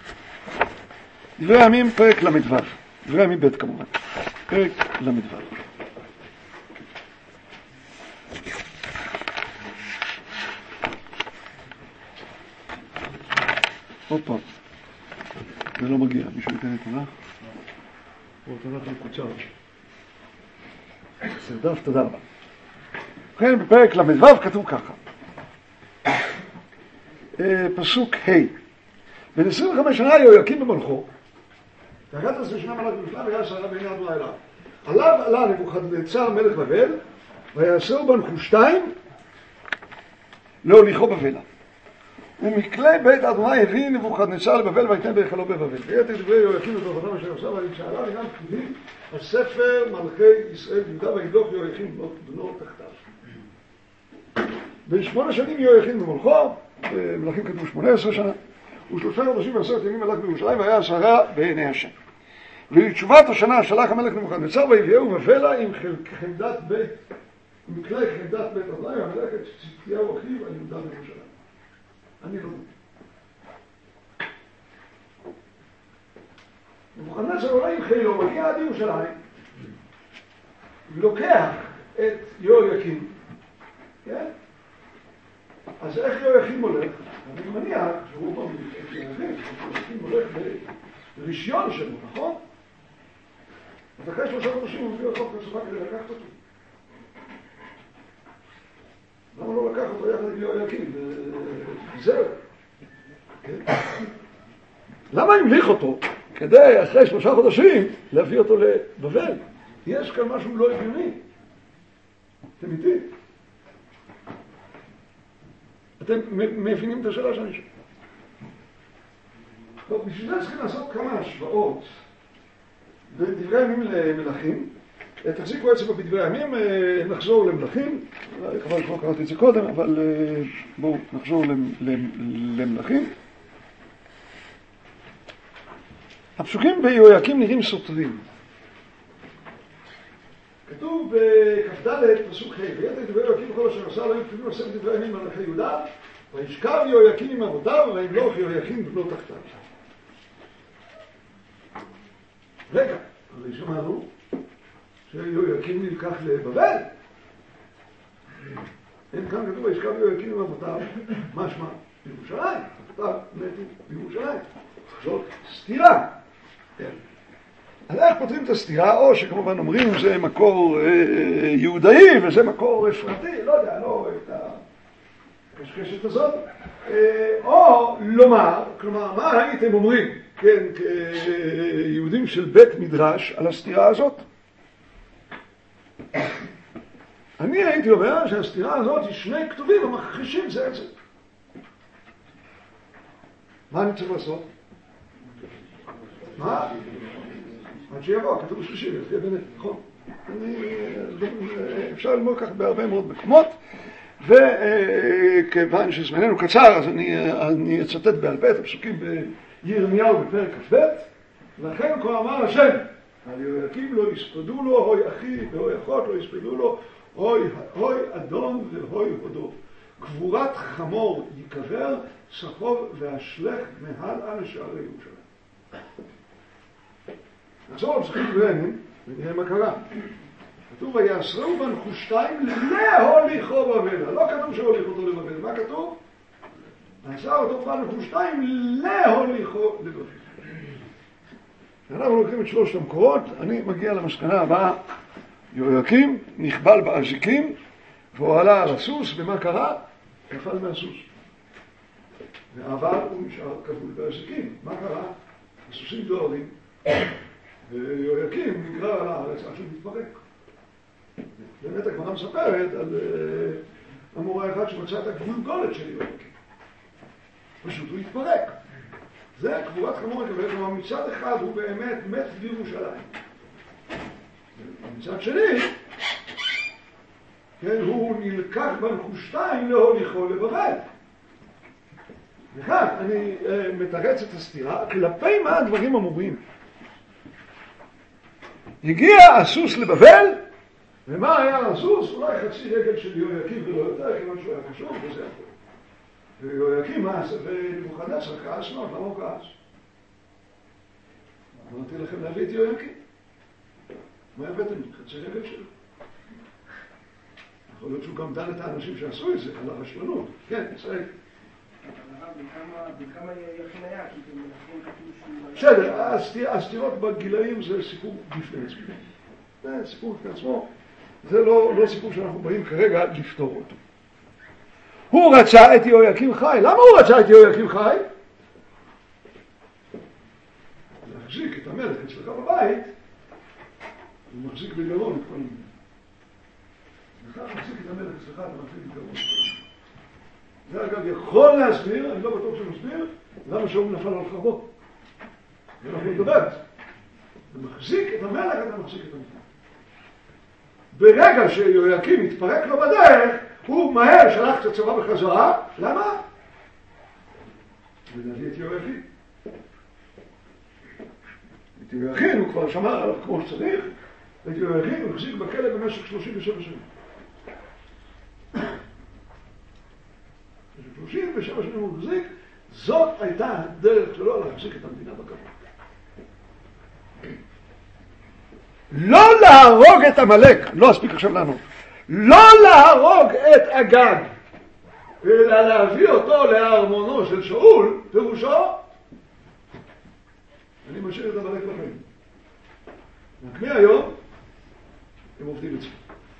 דברי הימים פרק למדבר, דברי הימים ב' כמובן, פרק למדבר. עוד פעם, זה לא מגיע, מישהו ייתן את תנ"ך? או תנ"ך מקוצר. סרדף, תודה רבה. לכן בפרק למדבר כתוב ככה. פסוק ה' בן עשרים וחמש שנה יהויקים במלכו, ואחת עשרה שנה מלך בירושלים והיה סערה בעיני אדוני אליו. עליו עלה נבוכדנצר מלך בבל, ויעשהו בנחושתיים להוליכו בבלה. ומכלי בית אדוני הביא נבוכדנצר לבבל ויתן בהיכלו בבבל. ויתר דברי יהויקים ותורתם אשר עשה וישאלה וגם פקידים הספר מלכי ישראל יהודה וימלוך יהויקים בנו תחתיו. בין שמונה שנים יהויקים במלכו, מלכים כתוב שמונה עשרה שנה, ושלושה חודשים ועשרת ימים מלך בירושלים והיה סערה בעיני השם. ולתשובת השנה שלח המלך נבוכדנצר ויביאהו בבלה עם חמדת בית, עם כלי חמדת בית אדוני והמלך את צדקיהו אחיו על יהודה בירושלים. אני לא יודע. נבוכדנצר עולה עם חילו, מגיע עד ירושלים, ולוקח את יהויקים, כן? אז איך יהויקים הולך? אני מניח שהוא פעם את יהויקים, יהויקים הולך ברישיון שלו, נכון? אז אחרי שלושה חודשים הוא מביא לחוק לצבא כדי לקחת אותו. למה לא לקח אותו יחד עם יהויקים? זהו. למה המליך אותו? כדי אחרי שלושה חודשים להביא אותו לבבל. יש כאן משהו לא הגיוני. אתם איתי? אתם מבינים את השאלה שאני שואל. טוב, בשביל זה צריכים לעשות כמה השוואות בין דברי הימים למלכים תחזיקו עצם בדברי הימים, נחזור למלכים, כבר כבר קראתי את זה קודם, אבל בואו נחזור למלכים. הפסוקים ביהויקים נראים סותרים. כתוב בכ"ד פסוק ח' ויתר דברי יהויקים וכל אשר עשה להם כתובים עשרת דברי הימים מלכי יהודה וישכב יהויקים עם אבותיו וימלוך יהויקים בנו תחתיו. רגע, הרי שמענו שיהויקים נלקח לבבל. אין כאן כתוב וישכב יהויקים עם אבותיו, משמע בירושלים, אבותיו מתו בירושלים. זאת סתירה. אז איך פותרים את הסתירה? או שכמובן אומרים זה מקור יהודאי וזה מקור אפרתי, לא יודע, לא את הקשקשת הזאת. או לומר, כלומר, מה הייתם אומרים, כן, כיהודים של בית מדרש על הסתירה הזאת? אני הייתי אומר שהסתירה הזאת היא שני כתובים המכחישים זה את זה. מה אני צריך לעשות? מה? עד שיבוא, כתוב בשלישי, יפתיע באמת, נכון? אפשר ללמוד כך בהרבה מאוד מקומות, וכיוון שזמננו קצר, אז אני אצטט בעל פה את הפסוקים בירמיהו בפרק כ"ב, לכן כה אמר השם, על יהויקים לא יספדו לו, הוי אחי והוי אחות לא יספדו לו, הוי אדון והוי הודו. קבורת חמור יקבר, סחוב והשלך מהל על שערי ירושלים. נחזור לפסוקים בימים, ונראה מה קרה. כתוב ויעשרו בנחושתיים להוליכו בבל. לא כתוב שהוליך אותו לבבל, מה כתוב? נעשה אותו בנחושתיים להוליכו לבבל. אנחנו לוקחים את שלושת המקורות, אני מגיע למסקנה הבאה. יהויקים נכבל באזיקים והוא עלה על הסוס, ומה קרה? נפל מהסוס. אבל הוא נשאר כבול באזיקים. מה קרה? הסוסים דוהרים ויהויקים נגרר על הארץ עד שהוא מתפרק. באמת הגמרא מספרת על אמורא אחד שמצא את הגולגולת של יהויקים. פשוט הוא התפרק. זה קבורת חמור יקבל, כלומר מצד אחד הוא באמת מת בירושלים. מצד שני, כן, הוא נלקח בנחושתיים להוליכו לבבל. וכאן אני אה, מתרץ את הסתירה, כלפי מה הדברים אמורים. הגיע הסוס לבבל, ומה היה הסוס? אולי חצי רגל של יהויקים ולא יותר, כיוון שהוא היה חשוב, וזה הכל. ויהויקים ונבוכדנצר כעס מאוד, למה הוא כעס? אמרתי לכם להביא את יהויקים. מה הבאתם? חצי רגל שלו. יכול להיות שהוא גם דן את האנשים שעשו את זה, על הרשלנות. כן, ישראל. בכמה יחין היה? כי אתם מנחים כתוב שהוא... בסדר, הסתירות בגילאים זה סיפור בפני עצמו. זה סיפור בפני עצמו. זה לא סיפור שאנחנו באים כרגע לפתור אותו. הוא רצה את יהויקים חי. למה הוא רצה את יהויקים חי? להחזיק את המלך אצלך בבית, הוא מחזיק בגרון את כל מיני. אתה מחזיק את המלך אצלך, אתה מחזיק בגרון. זה אגב יכול להסביר, אני לא בטוח שמסביר, למה שאול נפל על חרבו. ואנחנו נדבר. אתה מחזיק את המלך, אתה מחזיק את המלך. ברגע שיהויקים מתפרק לו בדרך, הוא מהר שלח את הצבא בחזרה. למה? ולהביא את יהויקים. את יהויקים הוא כבר שמר עליו כמו שצריך, ואת יהויקים הוא החזיק בכלא במשך שלושים ושבע שנים. שלושים ושבע שנים הוא החזיק, זאת הייתה הדרך שלו להחזיק את המדינה בכבוד. לא להרוג את עמלק, לא אספיק עכשיו לענות. לא להרוג את אגג, אלא להביא אותו לארמונו של שאול, פירושו, אני משאיר את עמלק לחיים. רק מהיום, הם עובדים את זה.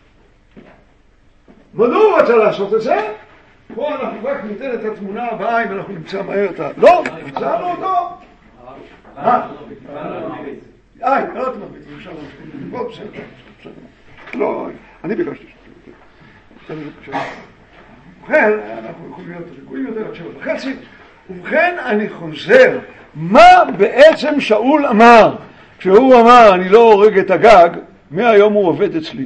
מדוע הוא רצה לעשות את זה? פה אנחנו רק ניתן את התמונה הבאה אם אנחנו נמצא מהר את ה... לא, נמצאנו אותו. מה? איי, לא אתה מבין, אפשר להמשיך. בוא, בסדר, בסדר. לא, אני ביקשתי. ובכן, אנחנו יכולים להיות רגועים יותר עד שבע וחצי. ובכן, אני חוזר. מה בעצם שאול אמר? כשהוא אמר, אני לא הורג את הגג, מהיום הוא עובד אצלי.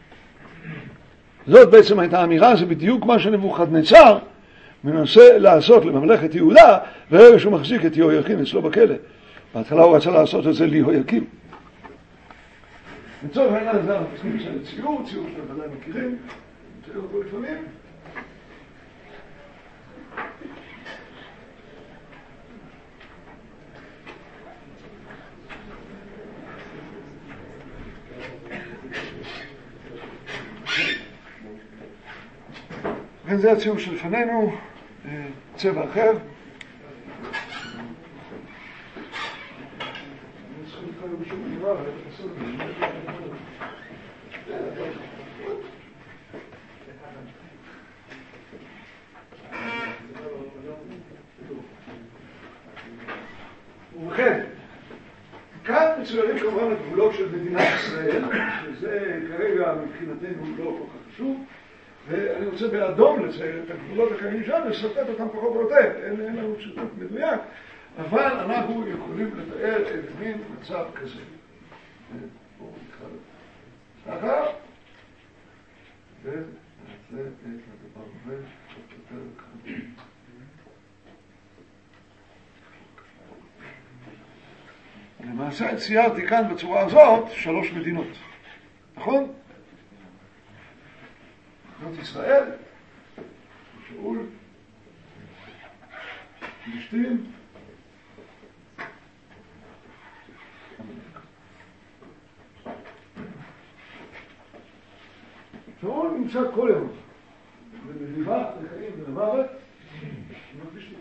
זאת בעצם הייתה האמירה, זה בדיוק מה שנבוכדנצר מנסה לעשות לממלכת יהודה, ברגע שהוא מחזיק את יהויקים אצלו בכלא. בהתחלה הוא רצה לעשות את זה ליהויקים. לצורך העניין הזה אנחנו צריכים לשאול ציור, ציור שאתם ודאי מכירים, נמצאים אותו לפעמים. וזה הציור שלפנינו, צבע אחר. ובכן, כאן מצוירים כמובן הגבולות של מדינת ישראל, שזה כרגע מבחינתנו לא כל כך חשוב, ואני רוצה באדום לצייר את הגבולות הקיימים שם, לסרטט אותם פחות או יותר, אין לנו ציטוט מדויק, אבל אנחנו יכולים לתאר את מין מצב כזה. בואו נתחלק. ככה, ונעשה את הדבר הזה, קצת יותר ככה. למעשה ציירתי כאן בצורה הזאת שלוש מדינות, נכון? זאת ישראל, שאול, פלישתים, שאול נמצא כל יום, במדיבה, לחיים ולמוות, עם הפלישתים.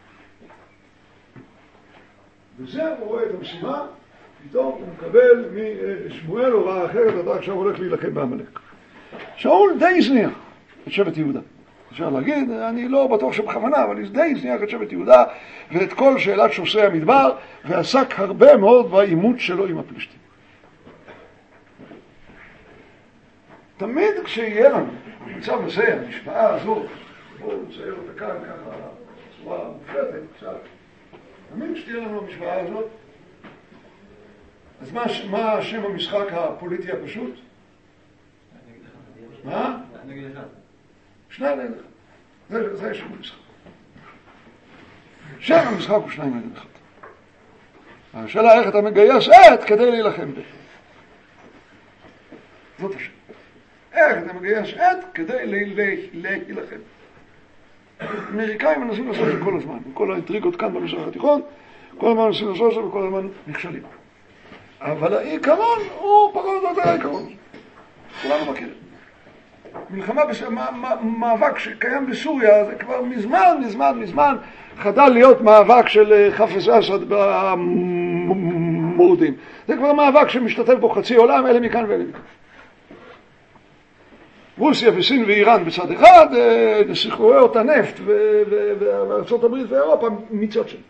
וזה הוא רואה את המשימה, פתאום הוא מקבל משמואל הוראה אחרת, אתה עכשיו הולך להילחם בעמלק. שאול די הזניח את שבט יהודה. אפשר להגיד, אני לא בטוח שבכוונה, אבל די הזניח את שבט יהודה ואת כל שאלת שוסי המדבר, ועסק הרבה מאוד בעימות שלו עם הפלישתים. תמיד כשיהיה לנו במצב הזה, המשוואה הזאת, בואו נצייר אותה כאן ככה בצורה מופלטת קצת, תמיד שתהיה לנו המשוואה הזאת, אז מה, מה שם המשחק הפוליטי הפשוט? מה? נגד אחד. שניים נגד אחד. זה, זה שם המשחק. שם המשחק הוא שניים נגד אחד. השאלה איך אתה מגייס עת כדי להילחם ב. זאת השאלה. איך אתה מגייס עת כדי להילחם. אמריקאים מנסים לעשות את זה כל הזמן. כל האינטריגות כאן במזרח התיכון, כל הזמן מנסים לעשות את זה וכל הזמן נכשלים. אבל העיקרון הוא פחות או יותר העיקרון. כולנו מכירים. מלחמה, מאבק שקיים בסוריה, זה כבר מזמן, מזמן, מזמן חדל להיות מאבק של חפז אסד במורדים. זה כבר מאבק שמשתתף בו חצי עולם, אלה מכאן ואלה מכאן. רוסיה וסין ואיראן בצד אחד, סחרויות הנפט וארצות הברית ואירופה מצד שני.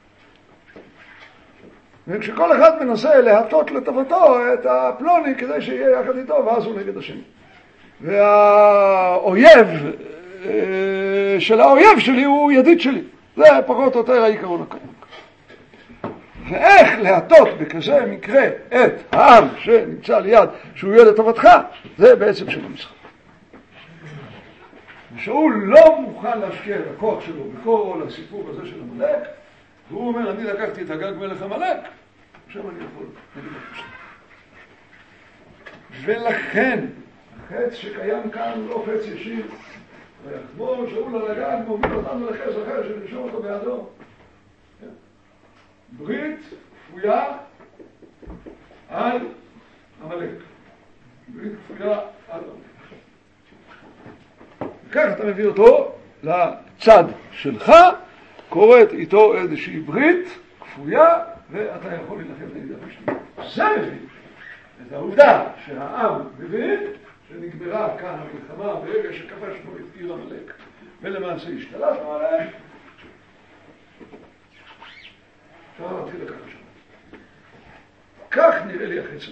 וכשכל אחד מנסה להטות לטובתו את הפלוני כדי שיהיה יחד איתו, ואז הוא נגד השני. והאויב של האויב שלי הוא ידיד שלי. זה פחות או יותר העיקרון הקיים. ואיך להטות בכזה מקרה את העם שנמצא ליד שהוא יהיה לטובתך, זה בעצם של המשחק. ושאול לא מוכן להשקיע את הכוח שלו בכל הסיפור הזה של המלך, והוא אומר, אני לקחתי את הגג מלך המלך, עכשיו אני יכול נגיד לפשט. ולכן, החץ שקיים כאן לא חץ ישיר, ויחבור שאול על הגג מוביל אותנו לחץ אחר שנרשום אותו בידו. ברית כפויה על המלך. ברית כפויה על המלך. וכך אתה מביא אותו לצד שלך, קוראת איתו איזושהי ברית כפויה, ואתה יכול להילחם נגד הפלישתים. זה מביא את העובדה שהעם מבין שנגמרה כאן המלחמה ברגע שכבשנו את עיר עמלק, ולמעשה השתלטנו עליהם. אפשר להתחיל לקחת שם. כך נראה לי החץ.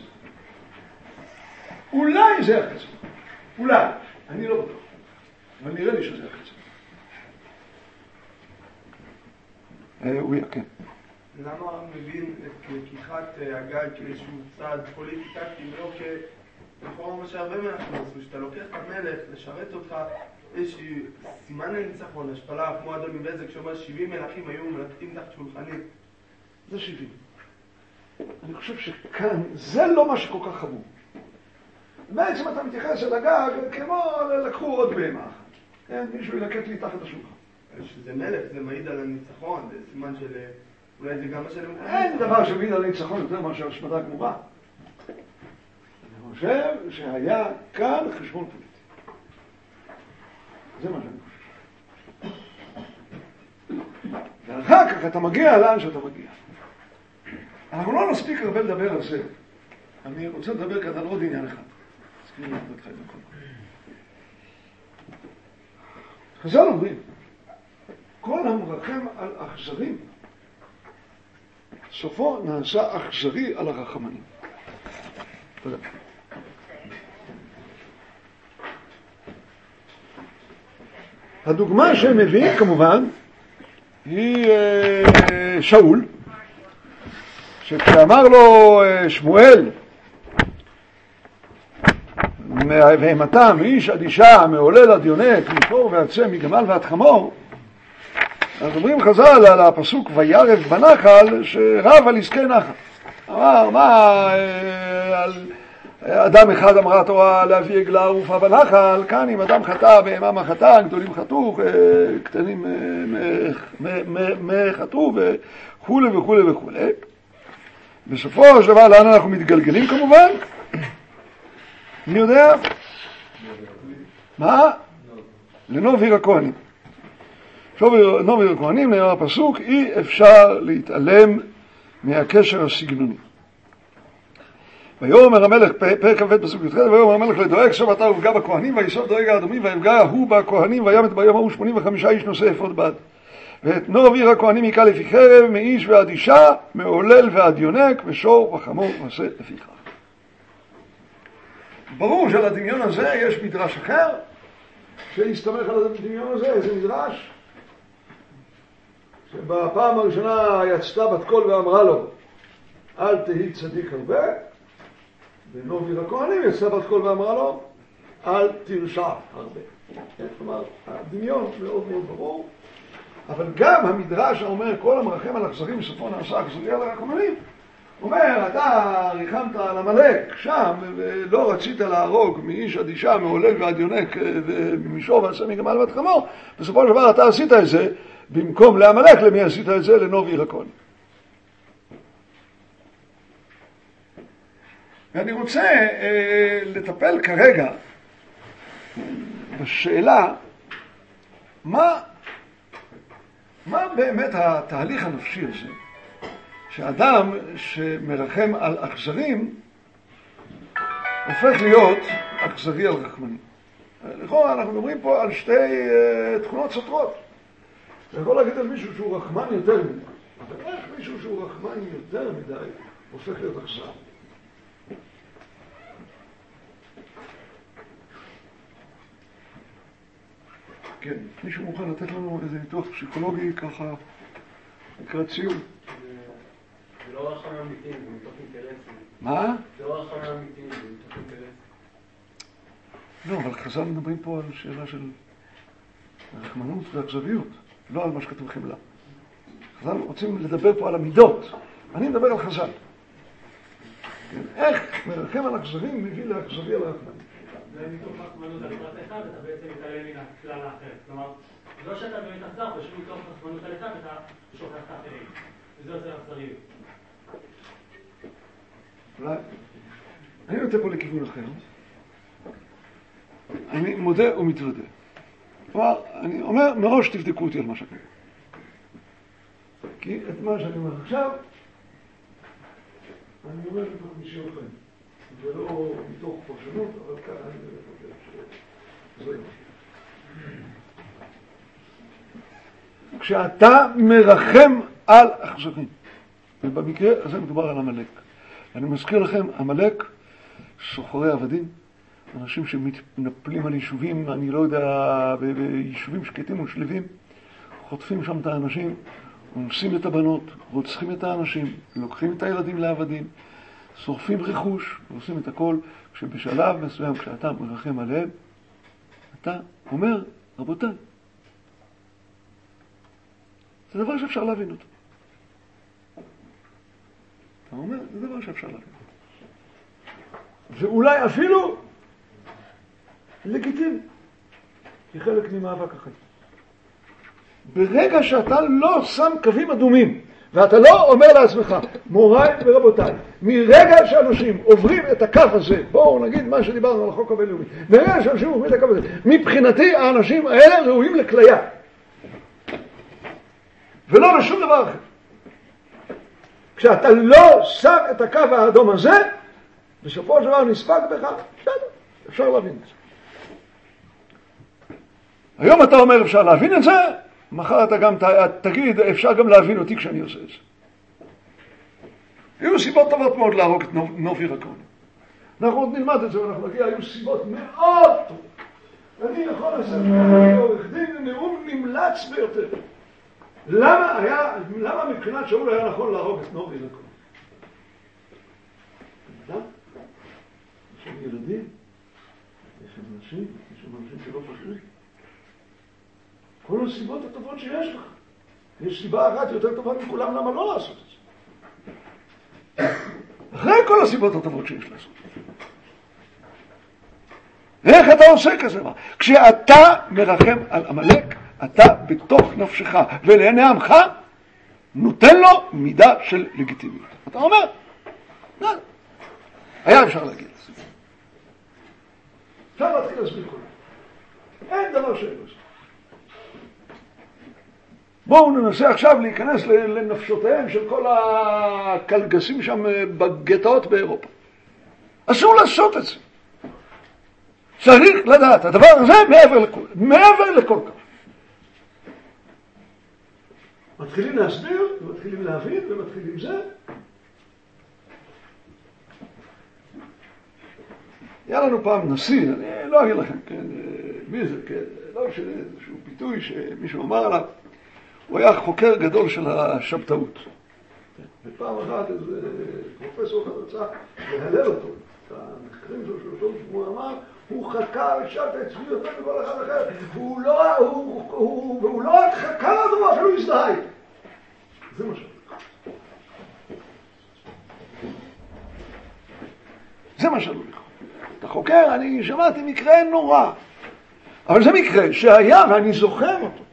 אולי זה החץ. אולי. אני לא בטוח. אבל נראה לי שזה החץ. הוא יקם. למה מבין את לקיחת הגג כאיזשהו צעד פוליטי טקטי, ולא כלכאורה מה שהרבה מלכים עשו, שאתה לוקח את המלך לשרת אותך איזשהו סימן לניצחון, השפלה, כמו אדוני בזק שאומר שבעים מלכים היו מלקטים תחת שולחני. זה שבעים. אני חושב שכאן זה לא מה שכל כך חמור. בעצם אתה מתייחס אל הגג כמו לקחו עוד בהמה אחת. כן, מישהו ילקט לי תחת השולחן. שזה מלך, זה מעיד על הניצחון, זה סימן של... אולי זה גם מה שאני... אין דבר שמעיד על הניצחון יותר מאשר השמדה גמורה. אני חושב שהיה כאן חשבון פוליטי. זה מה שאני חושב. ואחר כך אתה מגיע לאן שאתה מגיע. אנחנו לא נספיק הרבה לדבר על זה. אני רוצה לדבר כאן על עוד עניין אחד. תזכיר לי את חיים בכל כך. חז"ל אומרים, כל המרחם על אכזרים, סופו נעשה אכזרי על הרחמנים. תודה. הדוגמה שהם מביאים כמובן היא שאול, שכשאמר לו שמואל והמתה מאיש עד אישה, מעולל עד יונק, מפור ועצם, מגמל ועד חמור, אז אומרים חז"ל על הפסוק וירב בנחל שרב על עסקי נחל. אמר מה על אדם אחד אמרה התורה להביא עגלה ערופה בנחל, כאן אם אדם חטא בהמה מחטא, גדולים חטאו, קטנים מחטאו וכו' וכו' וכו'. בסופו של דבר לאן אנחנו מתגלגלים כמובן? מי יודע? מה? לנוב עיר הכהנים. נוב עיר הכהנים נאמר הפסוק, אי אפשר להתעלם מהקשר הסגנוני. ויאמר המלך, פרק כ"ב פסוק י"ח, ויאמר המלך לדואג, סוף אתה ופגע בכהנים, ויסוף דואג האדומים, ויפגע הוא בכהנים, וימת ביום ההוא שמונים וחמישה איש נושא אפוד בד. ואת נוב עיר הכהנים יקע לפי חרב, מאיש ועד אישה, מעולל ועד יונק, ושור וחמור ועשה לפי כך. ברור שעל הדמיון הזה יש מדרש אחר, שהסתמך על הדמיון הזה, איזה מדרש? שבפעם הראשונה יצתה בת קול ואמרה לו, אל תהי צדיק הרבה, בנוב עיר הכהנים יצתה בת קול ואמרה לו, אל תרשע הרבה. כלומר, הדמיון מאוד מאוד ברור, אבל גם המדרש האומר, כל המרחם על אכזרים סופו נעשה אכזרי על הרחמנים, אומר, אתה ריחמת על עמלק שם, ולא רצית להרוג מאיש עד אישה, מעולל ועד יונק, ומשור ועשה מגמל ועד חמור, בסופו של דבר אתה עשית את זה, במקום לעמלק, למי עשית את זה? לנוב עיר הכהנים. ואני רוצה אה, לטפל כרגע בשאלה, מה, מה באמת התהליך הנפשי הזה? שאדם שמרחם על אכזרים הופך להיות אכזרי על רחמנים. לכאורה אנחנו מדברים פה על שתי uh, תכונות סותרות. אתה יכול להגיד על מישהו שהוא רחמן יותר מדי, אבל איך מישהו שהוא רחמן יותר מדי הופך להיות אכזר? כן, מישהו מוכן לתת לנו איזה ניתוח פסיכולוגי ככה לקראת סיום? זה לא רחם אמיתיים, זה מתוך אינטרסים. מה? זה לא רחם אמיתיים, זה מתוך אינטרסים. לא, אבל חז"ל מדברים פה על שאלה של רחמנות ואכזריות, לא על מה שכתוב חמלה. חז"ל רוצים לדבר פה על המידות. אני מדבר על חז"ל. איך מרחם על אכזרים מביא לאכזרי על הרחמנים. זה מתוך רחמנות על פרט אחד, אתה בעצם מתעלם מן הכלל האחר. כלומר, לא שאתה באמת אכזר, פשוט מתוך רחמנות על אחד, אתה שוכח את האחרים. וזה עושה אכזריות. אולי, אני נותן פה לכיוון אחר. אני מודה ומתוודה. כלומר, אני אומר, מראש תבדקו אותי על מה שקורה. כי את מה שאני אומר עכשיו, אני אומר מתוך משיעור חיים. זה לא מתוך פרשנות, אבל כאן אני חושב שזה לא. כשאתה מרחם על אכזרים, ובמקרה הזה מדובר על עמלק. אני מזכיר לכם, עמלק, סוחרי עבדים, אנשים שמתנפלים על יישובים, אני לא יודע, ביישובים שקטים ושלווים, חוטפים שם את האנשים, אונסים את הבנות, רוצחים את האנשים, לוקחים את הילדים לעבדים, שורפים רכוש, ועושים את הכל, כשבשלב מסוים, כשאתה מרחם עליהם, אתה אומר, רבותיי, זה דבר שאפשר להבין אותו. אתה אומר, זה דבר שאפשר להבין אותו. ואולי אפילו לגיטימי, כחלק ממאבק החיים. ברגע שאתה לא שם קווים אדומים, ואתה לא אומר לעצמך, מוריי ורבותיי, מרגע שאנשים עוברים את הקו הזה, בואו נגיד מה שדיברנו על החוק הבינלאומי, מרגע שאנשים עוברים את הקו הזה, מבחינתי האנשים האלה ראויים לכליה. ולא לשום דבר אחר. כשאתה לא שם את הקו האדום הזה, בסופו של דבר נספק בך, בסדר, אפשר להבין את זה. היום אתה אומר אפשר להבין את זה, מחר אתה גם תגיד אפשר גם להבין אותי כשאני עושה את זה. היו סיבות טובות מאוד להרוג את נובי רקון. אנחנו עוד נלמד את זה ואנחנו נגיע, היו סיבות מאוד טובות. אני יכול לעשות עורך דין נאום נמלץ ביותר. למה היה, למה מבחינת שאול היה נכון להרוג את נובי רקון? אתה יודע? יש שם ילדים, יש שם אנשים, יש שם אנשים שלא חושבים. כל הסיבות הטובות שיש לך. יש סיבה אחת יותר טובה מכולם למה לא לעשות את זה. אחרי כל הסיבות הטובות שיש לעשות. איך אתה עושה כזה דבר? כשאתה מרחם על עמלק, אתה בתוך נפשך ולעיני עמך נותן לו מידה של לגיטימיות. אתה אומר, נעד. היה אפשר להגיד את זה. אפשר להתחיל להסביר כל זה. אין דבר שאין לו. בואו ננסה עכשיו להיכנס לנפשותיהם של כל הקלגסים שם בגטאות באירופה. אסור לעשות את זה. צריך לדעת, הדבר הזה מעבר לכל, מעבר לכל כך. מתחילים להסביר, ומתחילים להבין, ומתחילים זה. היה לנו פעם נשיא, אני לא אגיד לכם, כן, מי זה, כן, לא משנה, איזשהו ביטוי שמישהו אמר עליו. הוא היה חוקר גדול של השבתאות. ופעם אחת איזה פרופסור אחד רצה להלל אותו, את המחקרים שלו של אותו שהוא אמר, הוא חקר את שבתא צבי יותר מכל אחד אחר, והוא לא, הוא, הוא, והוא לא רק חקר אותו, הוא אפילו הזדהה. זה מה שאני. זה מה שאני לקרוא. את החוקר, אני שמעתי מקרה נורא, אבל זה מקרה שהיה ואני זוכר אותו.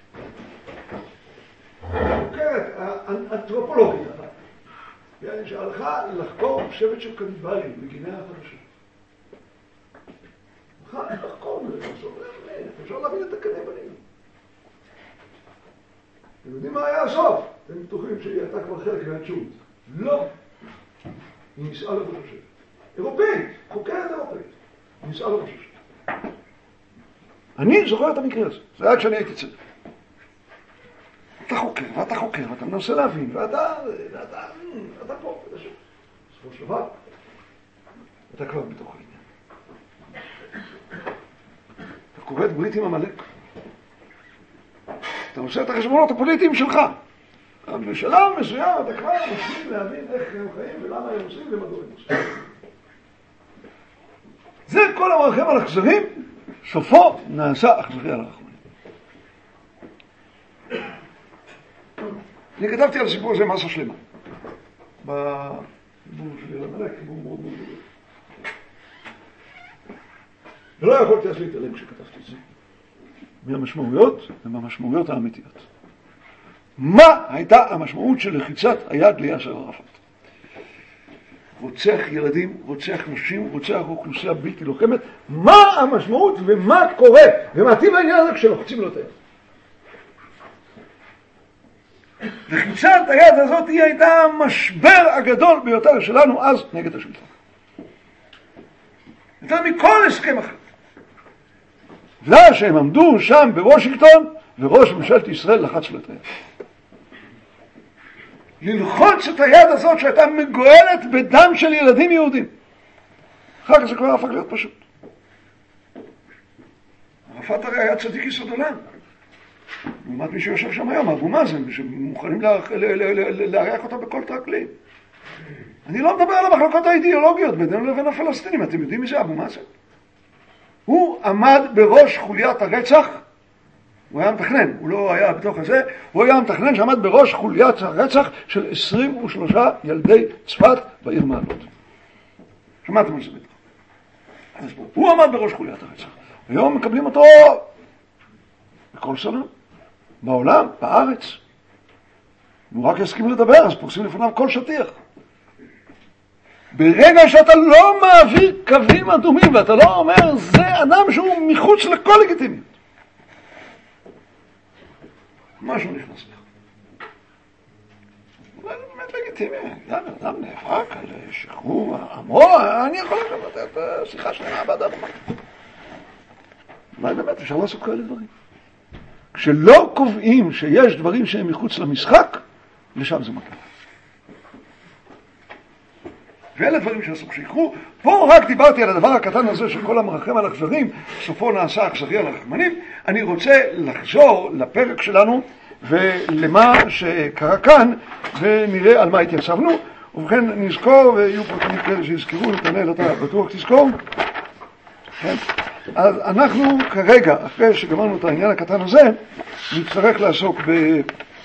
חוקרת, אנתרופולוגית, שהלכה לחקור שבט של קניבלים בגינאה החדשה. הלכה לחקור, אפשר להבין את הקניבלים. אתם יודעים מה היה הסוף? אתם בטוחים שהיא הייתה כבר חלק מהתשובות. לא. היא ניסעה לראש השבט. אירופאית, חוקרת אירופאית. היא ניסעה לראש השבט. אני זוכר את המקרה הזה. זה היה כשאני הייתי צעיר. אתה חוקר, ואתה חוקר, ואתה מנסה להבין, ואתה, ואתה, אתה פה, בסופו של דבר, אתה כבר בתוך העניין. אתה קורא את ברית עם עמלק. אתה עושה את החשבונות הפוליטיים שלך. בשלב מסוים אתה כבר מתחיל להבין איך הם חיים, ולמה הם עושים, ומדוע הם עושים. זה כל המרחם על אכזרים, סופו נעשה אכזרי על הרחמנים. אני כתבתי על הסיפור הזה מסה שלמה. בסיפור שלי על עמלק, סיפור מאוד מאוד גדול. ולא יכולתי אז להתעלם כשכתבתי את זה. מהמשמעויות ומהמשמעויות האמיתיות. מה הייתה המשמעות של לחיצת היד ליאסר ערפאת? רוצח ילדים, רוצח נשים, רוצח אוכלוסייה בלתי לוחמת. מה המשמעות ומה קורה? ומה טיב העניין הזה כשלוחצים לו את היד? לחיצת היד הזאת היא הייתה המשבר הגדול ביותר שלנו אז נגד השלטון. הייתה מכל הסכם אחר. בגלל שהם עמדו שם בוושינגטון, וראש ממשלת ישראל לחץ לו את היד. ללחוץ את היד הזאת שהייתה מגואלת בדם של ילדים יהודים. אחר כך זה כבר הפך להיות פשוט. ערפאת הרי היה צדיק יסוד עולם. לעומת מי שיושב שם היום, אבו מאזן, שמוכנים לארח אותה בכל טרקלין. אני לא מדבר על המחלוקות האידיאולוגיות בינינו לבין הפלסטינים. אתם יודעים מי זה אבו מאזן? הוא עמד בראש חוליית הרצח, הוא היה מתכנן, הוא לא היה בתוך הזה, הוא היה מתכנן שעמד בראש חוליית הרצח של עשרים ושלושה ילדי צפת בעיר מעלות. שמעתם על זה בטח. הוא עמד בראש חוליית הרצח. היום מקבלים אותו בכל סלון, בעולם, בארץ. הוא רק יסכים לדבר, אז פורסים לפניו כל שטיח. ברגע שאתה לא מעביר קווים אדומים, ואתה לא אומר, זה אדם שהוא מחוץ לכל לגיטימיות. משהו נכנס לך. אולי זה באמת לגיטימי. אדם נאבק על שחרור עמו, אני יכול לתת שיחה שלמה באדם. אולי באמת אפשר לעשות כאלה דברים. כשלא קובעים שיש דברים שהם מחוץ למשחק, לשם זה מגיע. ואלה דברים שעשו שיקרו. פה רק דיברתי על הדבר הקטן הזה שכל המרחם על אכזרים, סופו נעשה אכזרי על הרחמנים. אני רוצה לחזור לפרק שלנו ולמה שקרה כאן, ונראה על מה התייצבנו. ובכן נזכור, ויהיו פרטים כאלה שיזכרו, נתנאל אתה בטוח תזכור. כן? אז אנחנו כרגע, אחרי שגמרנו את העניין הקטן הזה, נצטרך לעסוק ב...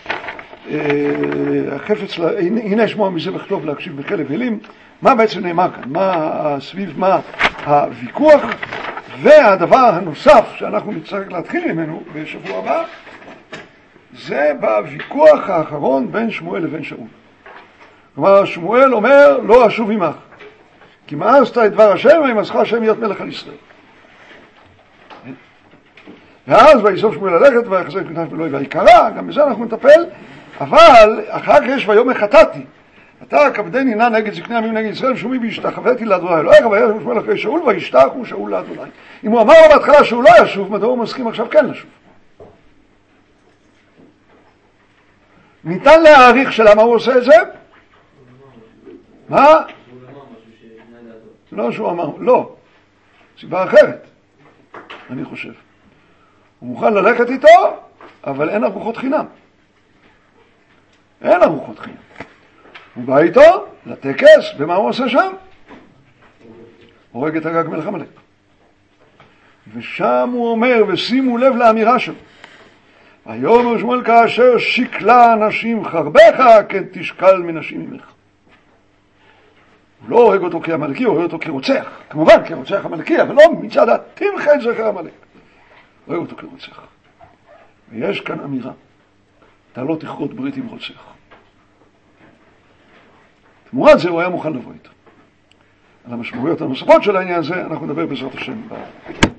החפץ, הנה שמוע מזה בכתוב להקשיב בחלב אלים, מה בעצם נאמר כאן, מה סביב מה הוויכוח, והדבר הנוסף שאנחנו נצטרך להתחיל ממנו בשבוע הבא, זה בוויכוח האחרון בין שמואל לבין שאול. כלומר, שמואל אומר, לא אשוב עמך, כי מאסת את דבר השם, וימסך השם להיות מלך על ישראל. ואז ויסוף שמואל ללכת, ויחזק כנף אלוהי ויקרא, גם בזה אנחנו נטפל, אבל אחר כך יש ויאמר חטאתי, אתה כבדני נא נגד זקני עמים נגד ישראל, שומי והשתחוויתי לאדוני אלוהיך, וישוב שמואל אחרי שאול, וישתחו שאול לאדוני. אם הוא אמר לו בהתחלה שהוא לא ישוב, מדוע הוא מסכים עכשיו כן לשוב? ניתן להעריך שלמה הוא עושה את זה? מה? לא שהוא אמר, לא. סיבה אחרת, אני חושב. הוא מוכן ללכת איתו, אבל אין ארוחות חינם. אין ארוחות חינם. הוא בא איתו לטקס, ומה הוא עושה שם? הורג את הגג מלך עמלק. ושם הוא אומר, ושימו לב לאמירה שלו, ויאמר שמואל כאשר שקלה נשים חרבך, כן תשקל מנשים ממך. הוא לא הורג אותו כעמלקי, הוא הורג אותו כרוצח. כמובן, כרוצח עמלקי, אבל לא מצד התמחה את זכר עמלק. הוא הורג אותו כרוצח. ויש כאן אמירה, אתה לא תכרות ברית עם רוצח. תמורת זה הוא היה מוכן לבוא איתו. על המשמעויות הנוספות של העניין הזה אנחנו נדבר בעזרת השם.